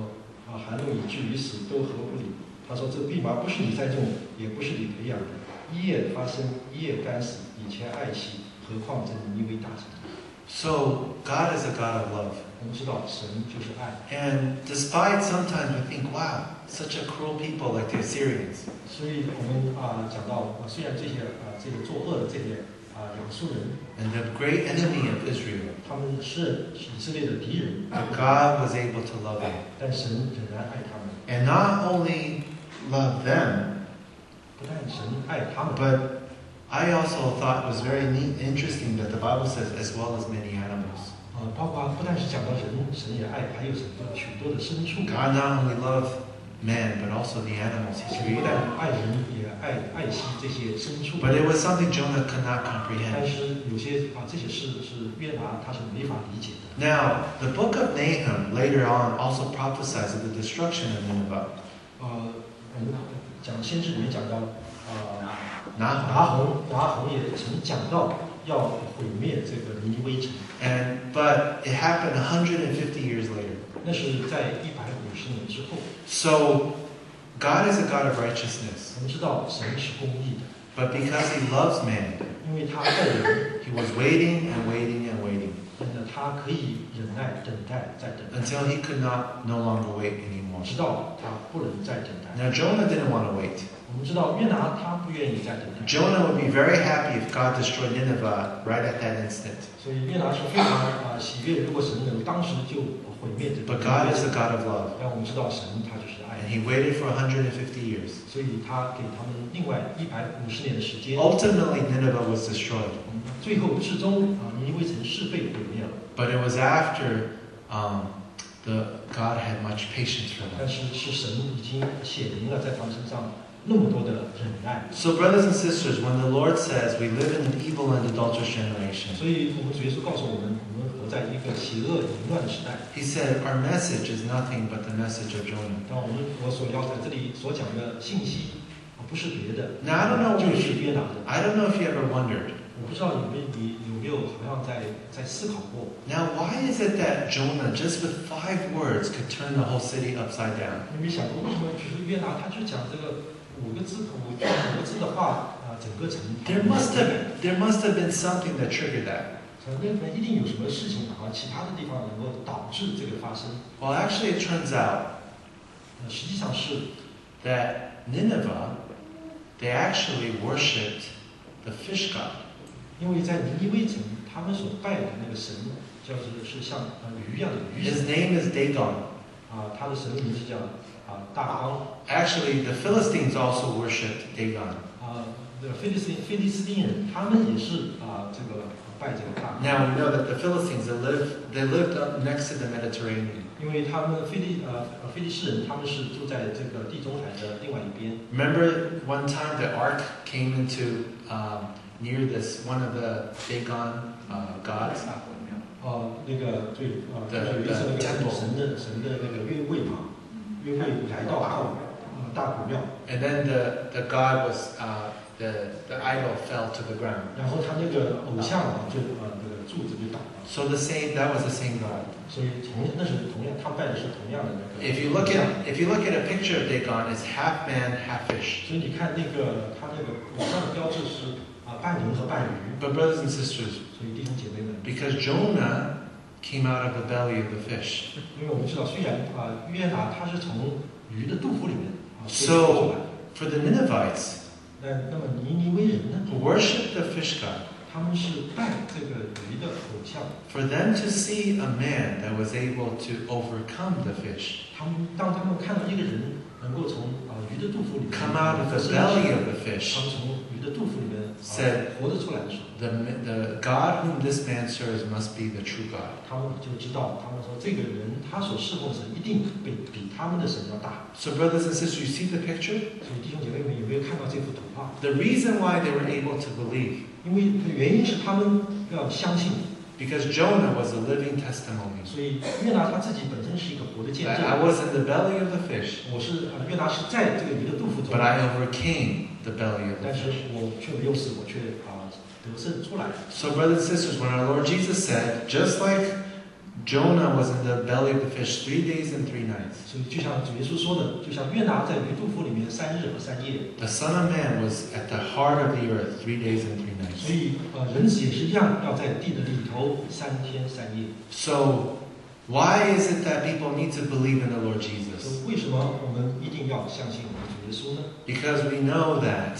含怒以至于死，都合不理。他说：“这蓖麻不是你栽种，也不是你培养的，一夜发生，一夜干死，以前爱惜，何况这尼尼微大城。” So God is a God of love. 我们知道神就是爱， And despite sometimes we think, wow, such a cruel people like the Assyrians. 所以我们讲到，虽然这些作恶的这些亚述人， And the great enemy of Israel, 他们是以色列的敌人， but God was able to love them. 但神仍然爱他们。 And not only love them, 不但神爱他们， but I also thought it was very neat, interesting that the Bible says, as well as many animals. 包括不但是讲到人，神也爱，还有许多的牲畜。 God not only loved man, but also the animals He 神不 created. 但爱人，也爱惜这些牲畜。 But it was something Jonah could not 但 comprehend. 是有些这些事是约拿他是没法理解的。 Now, the book of Nahum later on also prophesies of the destruction of Nineveh. 我们讲先知里面讲到， Nahum. 拿红也曾讲到要毁灭这个尼尼微城， But it happened 150 years later. 那是在150年之后。 So, God is a God of righteousness. 我们知道神是公义的， But because He loves man, 因为他爱人， He was waiting and waiting and waiting 他可以忍耐、等待、再等待， until He could not no longer wait anymore. 直到他不能再等待。 Now, Jonah didn't want to wait. 我们知道约拿他不愿意再等待， Jonah would be very happy if God destroyed Nineveh right at that instant. 所以约拿是非常喜悦，如果神能当时就毁灭这个。 But God is a God of love. 但我们知道神他就是爱 And He waited for 150 years. 所以他给他们另外150年的时间。 Ultimately, Nineveh was destroyed. 最后至终尼尼微城是被毁灭了， But it was after God had much patience for 但 them. 是神已经显明了在他们身上那么多的忍耐。 So, brothers and sisters, when the Lord says we live in an evil and adulterous generation, 所以我们主耶稣告诉我们，我们活在一个邪恶淫乱的时代。 He said our message is nothing but the message of Jonah. 但我所要在这里所讲的信息，不是别的， Now, I don't know 就 if 是 you, 约拿的。 I don't know if you ever wondered. 我不知道你有没有好像在思考过， Now, why is it that Jonah, just with 5 words, could turn the whole city upside down? 你有没有想过为什么就是约拿他就讲这个5个字的话整个城 There must have been something that triggered that. 那一定有什么事情其他的地方能够导致这个发生。 Well, actually, it turns out 实际上是 that Nineveh, they actually worshipped the fish god. 因为在尼尼微城，他们所拜的那个神是像鱼一样的鱼 His 神 name is Dagon. 他的神的名字叫大纲。 Actually, the Philistines also worshipped Dagon. 菲利斯丁人他们也是这个拜这个大纲。 Now we know that the Philistines they lived up next to the Mediterranean. 因为他们菲利士人他们是住在这个地中海的另外一边。 Remember one time the ark came into near this one of the Dagon gods. 那个对就是有一次那个神的那个约柜来到大古庙。 And then the god was the idol fell to the ground. 然后他那个偶像就那个柱子就倒了。 So that was the same god. 所以那是同样，他拜的是同样的那个。 If you look at a picture of Dagon, it's half man, half fish. 所以你看那个他那个偶像的标志是半人和半鱼。 But brothers and sisters, 所以弟兄姐妹们， because Jonah came out of the belly of the fish, 因为我们知道，虽然约拿他是从鱼的肚腹里面出 so 来， for the Ninevites 那么尼尼微人呢， who worshipped the fish god, 他们是拜这个鱼的偶像。 for them to see a man that was able to overcome the fish, 当他们看到一个人能够从鱼的肚腹里面 come out of the belly of the 他 fish, 们从鱼的肚腹里面活着出来的时候， the God whom this man serves must be the true God. 他们就知道，他们说这个人他所侍奉的神一定比他们的神要大。 So brothers and sisters, you see the picture? 所以弟兄姐妹们有没有看到这幅图画？ The reason why they were able to believe, 因为原因是他们要相信， because Jonah was a living testimony. 所以约拿他自己本身是一个活的见 I 证。 was in the belly of the fish, 约拿是在这个鱼的肚腹中 but，I overcame the belly of the 但是 fish. 我却没有死，我却得胜出来。 So brothers and sisters, when our Lord Jesus said, just like Jonah was in the belly of the fish 3 days and 3 nights. 所以就像主耶稣说的，就像约拿在鱼肚腹里面3日和3夜。 The Son of Man was at the heart of the earth 3 days and 3 nights. 所以人子也是一样，要在地的里头3天3夜。 So, why is it that people need to believe in the Lord Jesus? 所以为什么我们一定要相信我们主耶稣呢？ Because we know that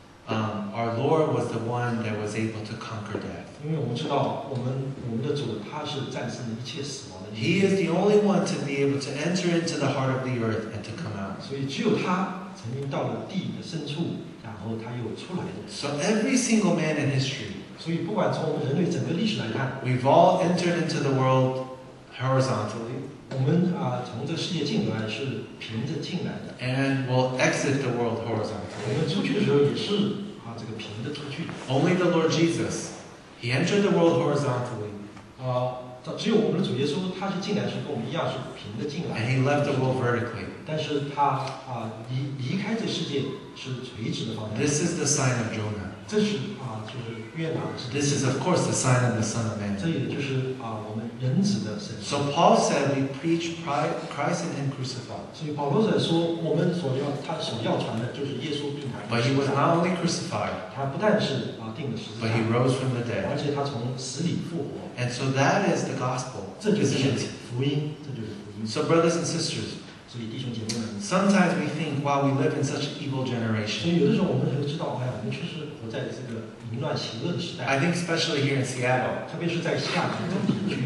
our Lord was the one that was able to conquer death. 因为我们知道我们的主他是战胜了一切死亡的。 He is the only one to be able to enter into the heart of the earth and to come out. 所以只有他曾经到了地的深处，然后他又出来的。 So every single man in history, 所以不管从我们人类整个历史来看， we've all entered into the world horizontally 我们从这个世界进来是平着进来的， and will exit the world 我 horizontally. 们出去的时候也是这个平着出去的。 Only the Lord Jesus, He entered the world horizontally 只有我们的主耶稣，他是进来是跟我们一样是平着进 and 来， He left the world vertically. 但是他离开这世界是垂直的方向。 This is the sign of Jonah. 这是就是约拿的事情。 This is, of course, the sign of the Son of 这 Man. 也就是我们人子的神迹。 So Paul said we preach Christ and Him crucified. 所以保罗在说，我们他所要传的就是耶稣并他 But He was not only crucified, 他不但是定了十字 but 架， He rose from the 而 dead. 且他从死里复活。 And so that is the gospel, 这就是 isn't it? 福音，这就是福音。 So brothers and sisters, 所以弟兄姐妹们， sometimes we think, wow, we live in such an evil 所 generation. 以有的时候我们才会知道，我们确实活在这个淫乱邪恶的时代， I think especially here in Seattle. 特别是在西雅图这个地区。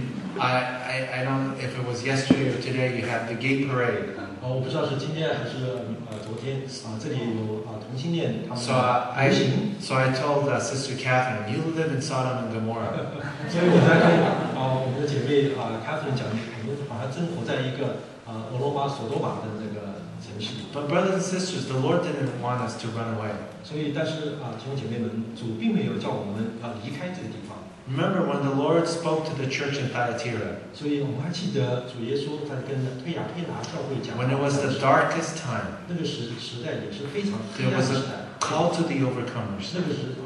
I don't know if it was yesterday or today, you had the gay parade. 我不知道是今天还是昨天这里有同性恋他们 So I 游行， so I told Sister Catherine, you live in Sodom and Gomorrah. 所以我在跟我们的姐妹Catherine 讲，我们好像真活在一个俄罗马索多玛的那个城市。 But brothers and sisters, the Lord didn't want us to run away. 所以，但是弟兄姐妹们，主并没有叫我们离开这个地方。 Remember when the Lord spoke to the church in Thyatira, 所以我们还记得主耶稣在跟推雅推拿教会讲， when it was the darkest time, 那个时代也是非常黑 there 暗 was 的时 a 代。 call to the overcomers. 那个是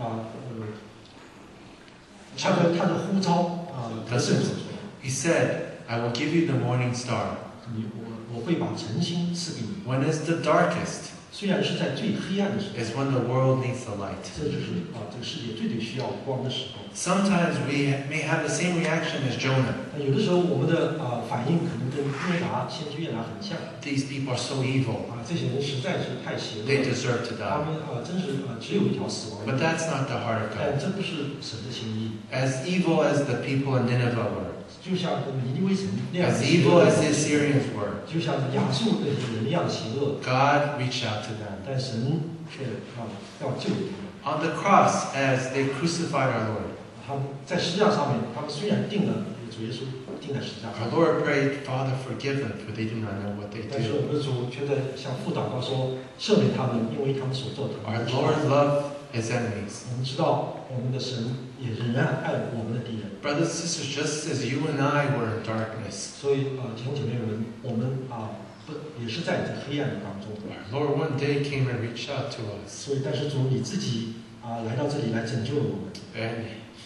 他的呼召得胜者说， He said, I will give you the morning star. 我会把晨星赐给你。 When it's the darkest 虽然是在最黑暗的时代， is when the world needs the light. 这就是这个世界最需要光的时候。 Sometimes we may have the same reaction as Jonah. 那有的时候我们的反应可能跟先知约拿很像。 These people are so evil. 这些人实在是太邪恶 They 了， deserve to 他 die. 们真是只有一条死亡的 But 路。 that's not the heart of 但 God. 这不是神的心意。 As evil as the people in Nineveh were, 就像尼尼微城那样 as 邪 evil 恶 as the Assyrians were, 就像亚述那些人一样邪恶， God reached out to them. 但神却要救他们。 On the cross, as they crucified our Lord, 他们在十字架上面，他们虽然定了主耶稣定在十字架 our 上， Lord prayed, Father, forgive them, for they do not know what they 但是 do. 我们的主却在向父祷告说，赦免他们，因为他们所做的。 Our Lord loved his enemies. 我们知道，我们的神也仍然爱我们的敌人。 Brothers and sisters, just as you and I were in darkness, 所以弟兄姐妹们，我们也是在这黑暗的当中。 our Lord one day came and reached out to us. 所以，但是主你自己来到这里来拯救了我们。 And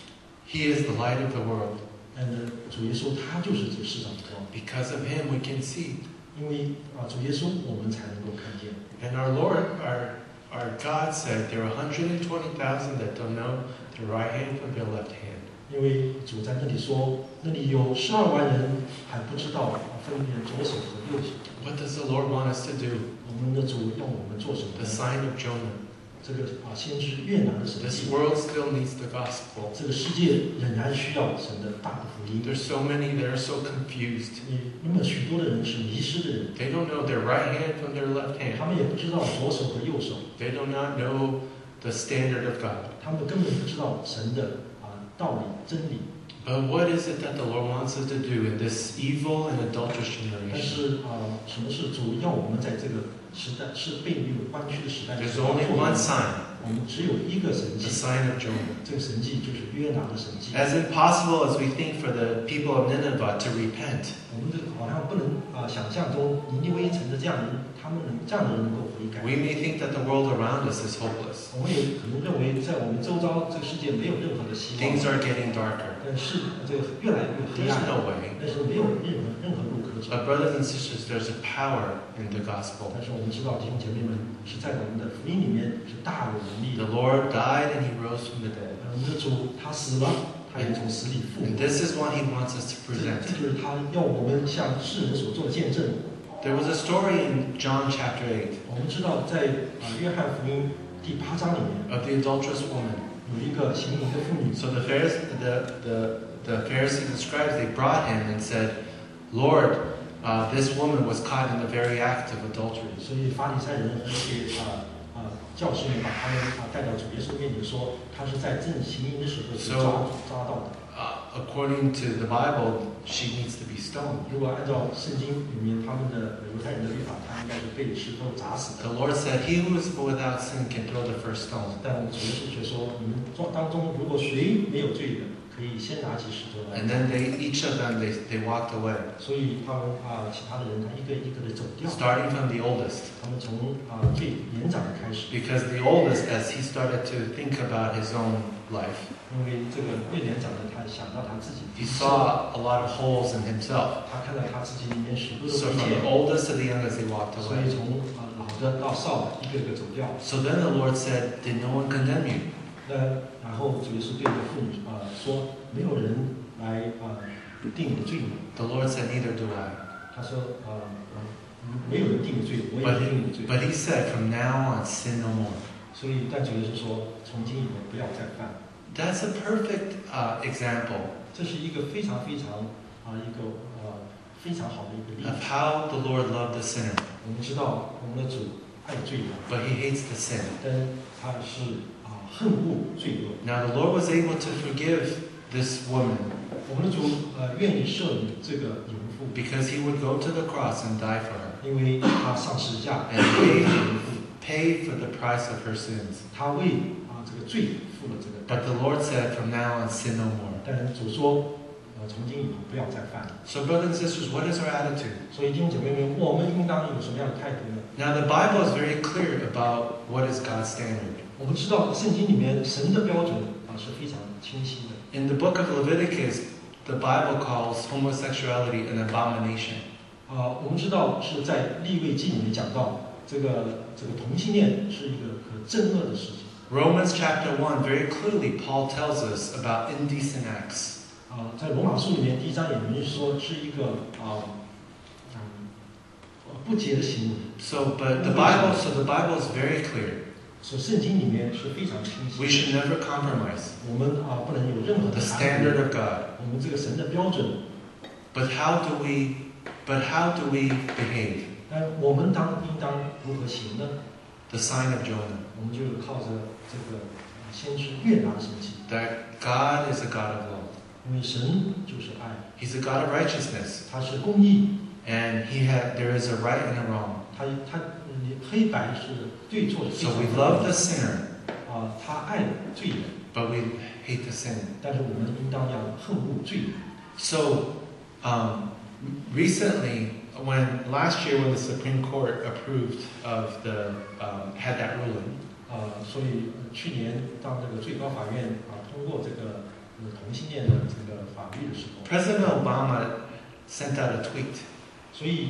he is the light of the world. 主耶稣他就是这世上的光， Because of him, we can see. 因为主耶稣我们才能够看见。 And our Lord, our God said there are 120,000 that don't know their right hand from their left hand. 因为主在那里说，那里有12万人还不知道分辨左手和右手。 What does the Lord want us to do? 我们的主要我们做什么 The 呢？ sign of Jonah. 这个先知越南的神 This 迹， world still needs the gospel. 这个世界仍然需要神的大的福音。 There's so many that are so confused. 那么许多的人是迷失的人， They don't know their right hand from their left 他 hand. 们也不知道左手和右手， They do not know the standard of God. 他们根本不知道神的道理真理。 But what is it that the Lord wants us to do in this evil and adulterous 但 generation? 是什么是主要我们在这个时代是被谬弯曲的时代？ There's only one sign, 我们只有一个神 the 迹， sign of Jonah. 这个神迹就是约拿的神迹。 As impossible as we think for the people of Nineveh to repent, 我们好像不能想象中尼尼微城的这样的人，这样的人能够悔改。 we may think that the world around us is hopeless. 我们也可能认为在我们周遭这个世界没有任何的希望， Things are getting darker. 是这个越来越黑 There's 暗， no way. 但是没有任何路可走。 But brothers and sisters, there's a power in the gospel. 但是我们知道弟兄姐妹们是在我们的福音里面是大有能力 The 的。 Lord died and he rose from the dead. 我们的主他死了，他也从死里复活。 And this is what he wants us to 这 present. 就是他要我们向世人所做的见证。 There was a story in John chapter 8 我们知道在约翰福音第8章里面 of the adulterous woman. 有一个行淫的妇女， So the Pharisees and scribes, they brought him and said, Lord, this woman was caught in the very act of adultery. 所以法利赛人和一些教师们把他们带到主耶稣面前说，他是在正行淫的时候被抓到的。 According to the Bible, she needs to be stoned. 如果按照圣经里面他们的犹太人的律法，他应该是被石头砸死的。 The Lord said, he who is without sin can throw the first stone. 但主耶稣却说，你们当中如果谁没有罪的，可以先拿起石头来。 And then each of them, they walked away. 所以他们其他的人他一个一个的走掉。 Starting from the oldest. 他们从最年长的开始。 Because the oldest, as he started to think about his own life, 因为这个越年长的他想到他自己， he saw a lot of holes in himself. 他看到他自己里面许多的 So 亏 from 欠 the，oldest to the youngest, they walked 所以 away. 从老的到少的一个一个走掉。 So then the Lord said, did no one condemn you? 然后主耶稣对这个妇女说，没有人来定你的罪名。 The Lord said, neither do I. 他说没有人定你罪，我也不定你罪。 But he said, from now on, sin no more. 所以但主耶稣说，从今以后不要再犯。 That's a perfect example 这是一个非常非常非常好的一个例 of 子。 how the Lord loved the sinner. 我们知道我们的主爱罪人， But he hates the sin. 但他是恨恶罪恶。 Now the Lord was able to forgive this woman 我们的主愿意赦免这个淫妇， because he would go to the cross and die for her 因为他上十字架 and pay for the price of her sins. 他为这个罪付了这个代 But the Lord said, from now on, sin no more. 但主说从今以后不要再犯。 So brothers and sisters, what is our attitude? 所以弟兄姐妹们，我们应当有什么样的态度呢？ Now the Bible is very clear about what is God's standard. 我们知道圣经里面神的标准是非常清晰的。 In the book of Leviticus, the Bible calls homosexuality an abomination. 我们知道是在利未记里面讲到这个同性恋是一个可憎恶的事情。 Romans chapter 1, very clearly, Paul tells us about indecent acts. 在罗马书里面第1章也明说是一个不洁的行为。 So the Bible is very clear. 所以圣经里面是非常清晰。 We should never compromise 我们不能有任何 the 的 standard of God. 我们这个神的标准。 But how do we behave? 我们应当如何行呢？ The sign of Jonah. 我们就靠着这个先知约拿的神迹， That God is a God of love. 因为神就是爱， He's a God of righteousness. 他是公义， And there is a right and a wrong. 他黑白是对错的。 So we love the sinner, 他爱罪人， but we hate the sin. 但是我们应当要恨恶罪人。 So recently, last year when the Supreme Court approved of had that ruling, 所以去年当这个最高法院通过这个同性恋的这个法律的时候， President Obama sent out a tweet. 所以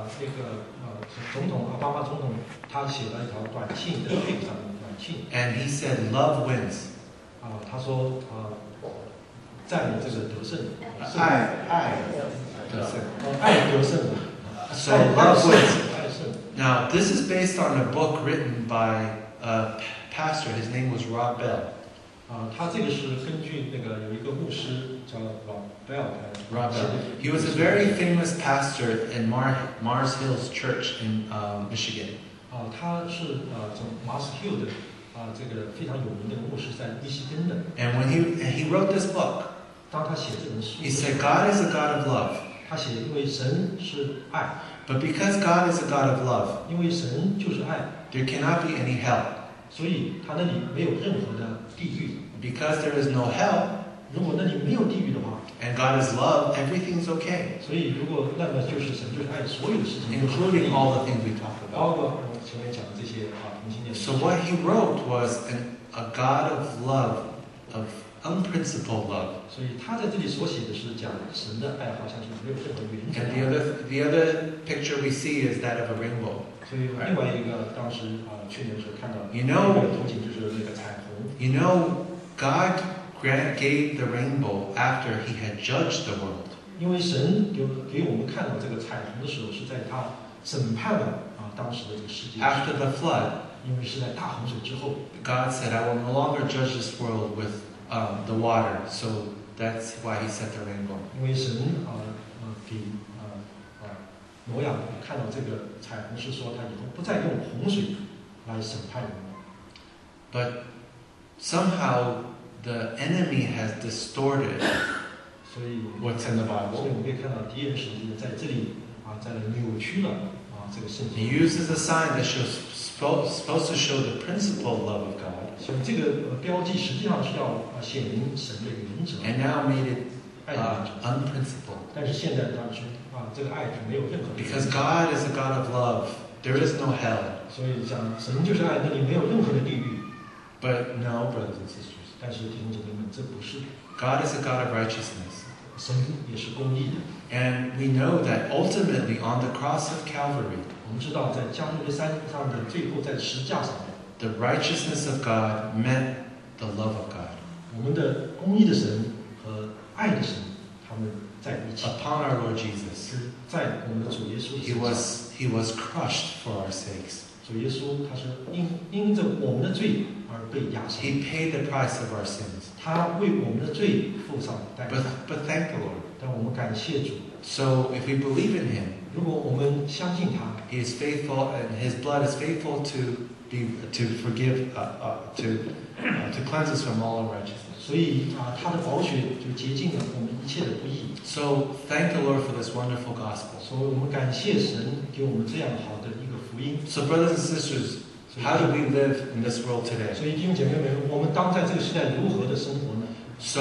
奥巴马总统他写了一条短信在推特上的短信， And he said, love wins. 他说赞美这个得胜， 爱得胜。 So love wins. 爱胜。 Now, this is based on a book written by a pastor. His name was Rob Bell. 他这个是根据那个有一个牧师叫 Rob Bell. He was a very famous pastor in Mars Hills Church in Michigan. 他是从 Mars Hill 的这个非常有名的牧师，在密西根的。 And when he wrote this book, 当他写这本书 he said, God is a God of love. 他写因为神是爱， But because God is a God of love, 因为神就是爱， there cannot be any hell. 所以他那里没有任何的地狱。 Because there is no hell, 如果那里没有地狱的话， and God is love, everything's okay, 所以那么就是神就是爱，所有的事情 including all the things we talked 包 about. 括我们前面讲的这些同性恋。 So what he wrote was a God of love, unprincipled love. 所以他在这里所写的是讲神的爱好像是没有任何原则 And 的。 the other picture we see is that of a rainbow. 所以另外一个当时去年的时候看到 You know- 那个图景就是那个彩虹。 You know, God gave the rainbow after he had judged the world. 因为神给我们看到这个彩虹的时候，是在他审判了当时的这个世界。 After the flood, 因为是在大洪水之后， God said, I will no longer judge this world with the water. So that's why he set the rainbow. 因为神给挪亚看到这个彩虹，是说他以后不再用洪水来审判人了。 But somehow the enemy has distorted 所以 what's in the 所以 Bible. 我们可以看到敌人实际在这里在扭曲了这个圣 He 经。 uses a sign that supposed to show the principled love of God, 所以这个标记实际上是要显明神的原则， and now made it 爱的原则。 unprincipled. 但是现在当中这个爱是没有任何的原 Because 则。 God is a God of love, there is no hell. 所以讲神就是爱，那里没有任何的地狱。 But no, brothers and sisters, 但是弟兄姐妹们，这不是， God is a God of righteousness. 神也是公义的。 And we know that ultimately on the cross of Calvary, 我们知道，在加利利山上的最后，在十架上面， the righteousness of God met the love of God. 我们的公义的神和爱的神，他们在一起。 Upon our Lord Jesus, 是在我们的主耶稣的 he 身上。 he was crushed for our sakes. 主耶稣他是因着我们的罪而被压伤， He paid the price of our sins. 他为我们的罪付上了代价。 But thank the Lord. 但我们感谢主， So if we believe in him, 如果我们相信他， he is faithful and his blood is faithful to forgive, to cleanse us from all unrighteousness. 所以他的宝血就洁净了我们一切的不义。 So thank the Lord for this wonderful gospel. 所以我们感谢神给我们这样好的一个福音。 So brothers and sisters, 所以 how do we live in this world today? 所以弟兄姐妹们，我们当在这个时代如何的生活呢？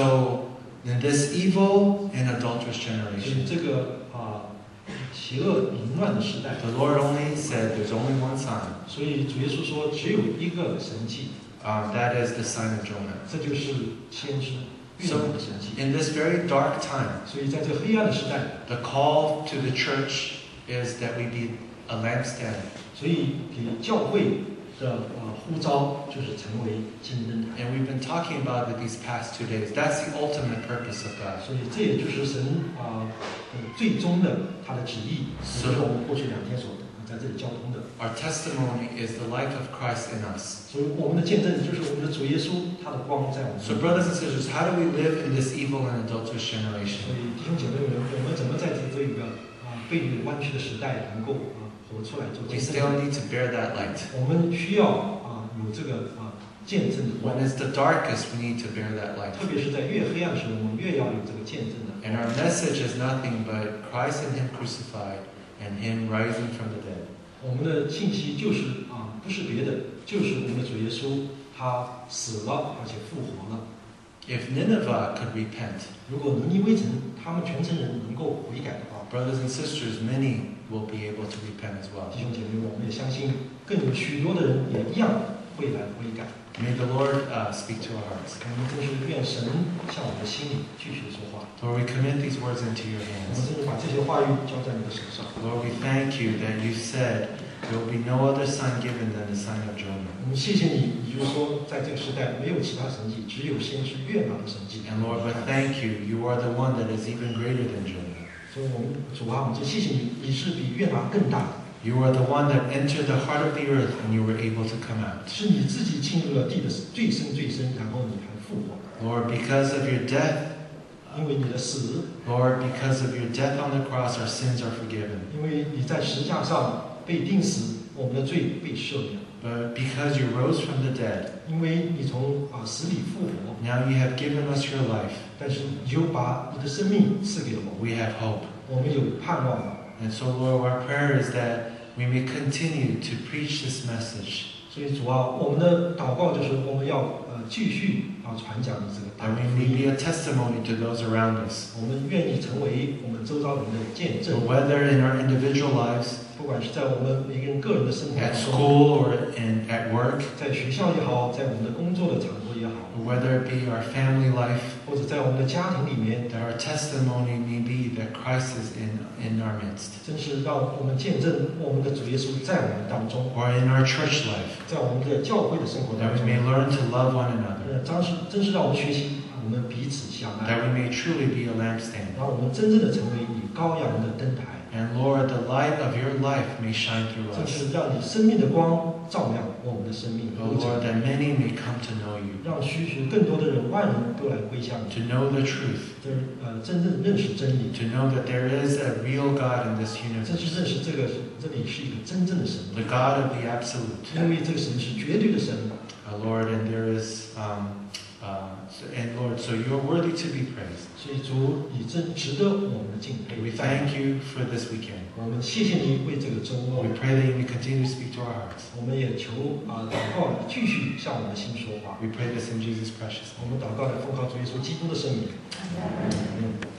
So in this evil and adulterous 所 generation, 以这个邪恶淫乱的时代， the Lord only said there's only one sign. 所以主耶稣说只有一个神迹， That is the sign of Jonah. 这就是先知预言的神迹。 In this very dark time, 所以在这个黑暗的时代， the call to the church is that we be a lampstand. 所以给教会的呼召就是成为金灯台。 And we've been talking about it these past 2 days. That's the ultimate purpose of God. 所以这也就是神最终的他的旨意，也就是我们过去2天所在这里交通的。 Our testimony is the life of Christ in us. 所以我们的见证就是我们的主耶稣，他的光在我们 So 中间。 brothers and sisters, how do we live in this evil and adulterous 所 generation? 以弟兄姐妹们，我们怎么在这个悖逆弯曲的时代能够活出来做 We 见 still 证？ need to bear that light. 我们需要有这个见证的光 When，it's the darkest, we need to bear that light. 特别是在越黑暗的时候，我们越要有这个见证的。 And our message is nothing but Christ and Him crucified and Him rising from the dead. 我们的信息就是不是别的，就是我们的主耶稣他死了而且复活了。 If Nineveh could repent, 如果尼尼微城他们全城人能够悔改的话， brothers and sisters, many will be able to repent as well. 弟兄姐妹们，我们也相信更有许多的人也一样会来悔改。 May the Lord speak to our hearts. 我们真是愿神向我们的心里继续说话。 Lord, we commit these words into your 我们 hands. 真是把这些话语交在你的手上。 Lord, we thank you that you said there will be no other sign given than the sign of Jonah. 我们谢谢你，你就是说在这个时代没有其他神迹，只有先知约拿的神迹。 And Lord, but thank you, you are the one that is even greater than Jonah. 所以我们主我们就谢谢你，你是比约拿更大的， You are the one that entered the heart of the earth and you were able to come out. 是你自己进入了地的最深最深，然后你还复活。 Lord, because of your death, 因为你的死， Lord, because of your death on the cross, our sins are forgiven. 因为你在十字架上被钉死，我们的罪被赦免。 But because you rose from the dead, 因为你从死里复活， now you have given us your life. 但是你就把你的生命赐给了我们， We have hope. 我们有盼望了。 And so, Lord, our prayer is that we may continue to preach this message, 所以主啊，我们的祷告就是我们要继续传讲你这个大 that 福 we may 音。 be a testimony to those around us. 我们愿意成为我们周遭人的见 So 证， whether in our individual lives, 不管是在我们每个人个人的生活 at 当中， school or at work, 在学校也好，在我们的工作的场合也好， whether it be our family life, 或者在我们的家庭里面， that our testimony may be that Christ is in our midst, 真是让我们见证我们的主耶稣在我们当中， or in our church life, 在我们的教会的生活当 that we 中， may learn to love one another, 真是让我们学习我们彼此相爱， that we may truly be a lampstand. 让我们真正的成为你羔羊的灯台， And Lord, the light of your life may shine through 真 us. 是让你生命的光照亮我们的生命， Oh Lord, that many may come to know you, 让许更多的人万人都来归向你， to know the truth, 真正认识真理， to know that there is a real God in this 真是 universe, 认识这里是一个真正的神， the God of the absolute. 因为这个神是绝对的神。 Lord, and there is, and Lord, so you are worthy to be praised. 所以主，你真值得我们的敬佩。 We thank you for this weekend. 我们谢谢你为这个周末 We，pray that you may continue to speak to our hearts. 我们也求祷告你继续向我们的心说话。 We pray this in Jesus' precious name. 我们祷告的奉靠主耶稣基督的圣名。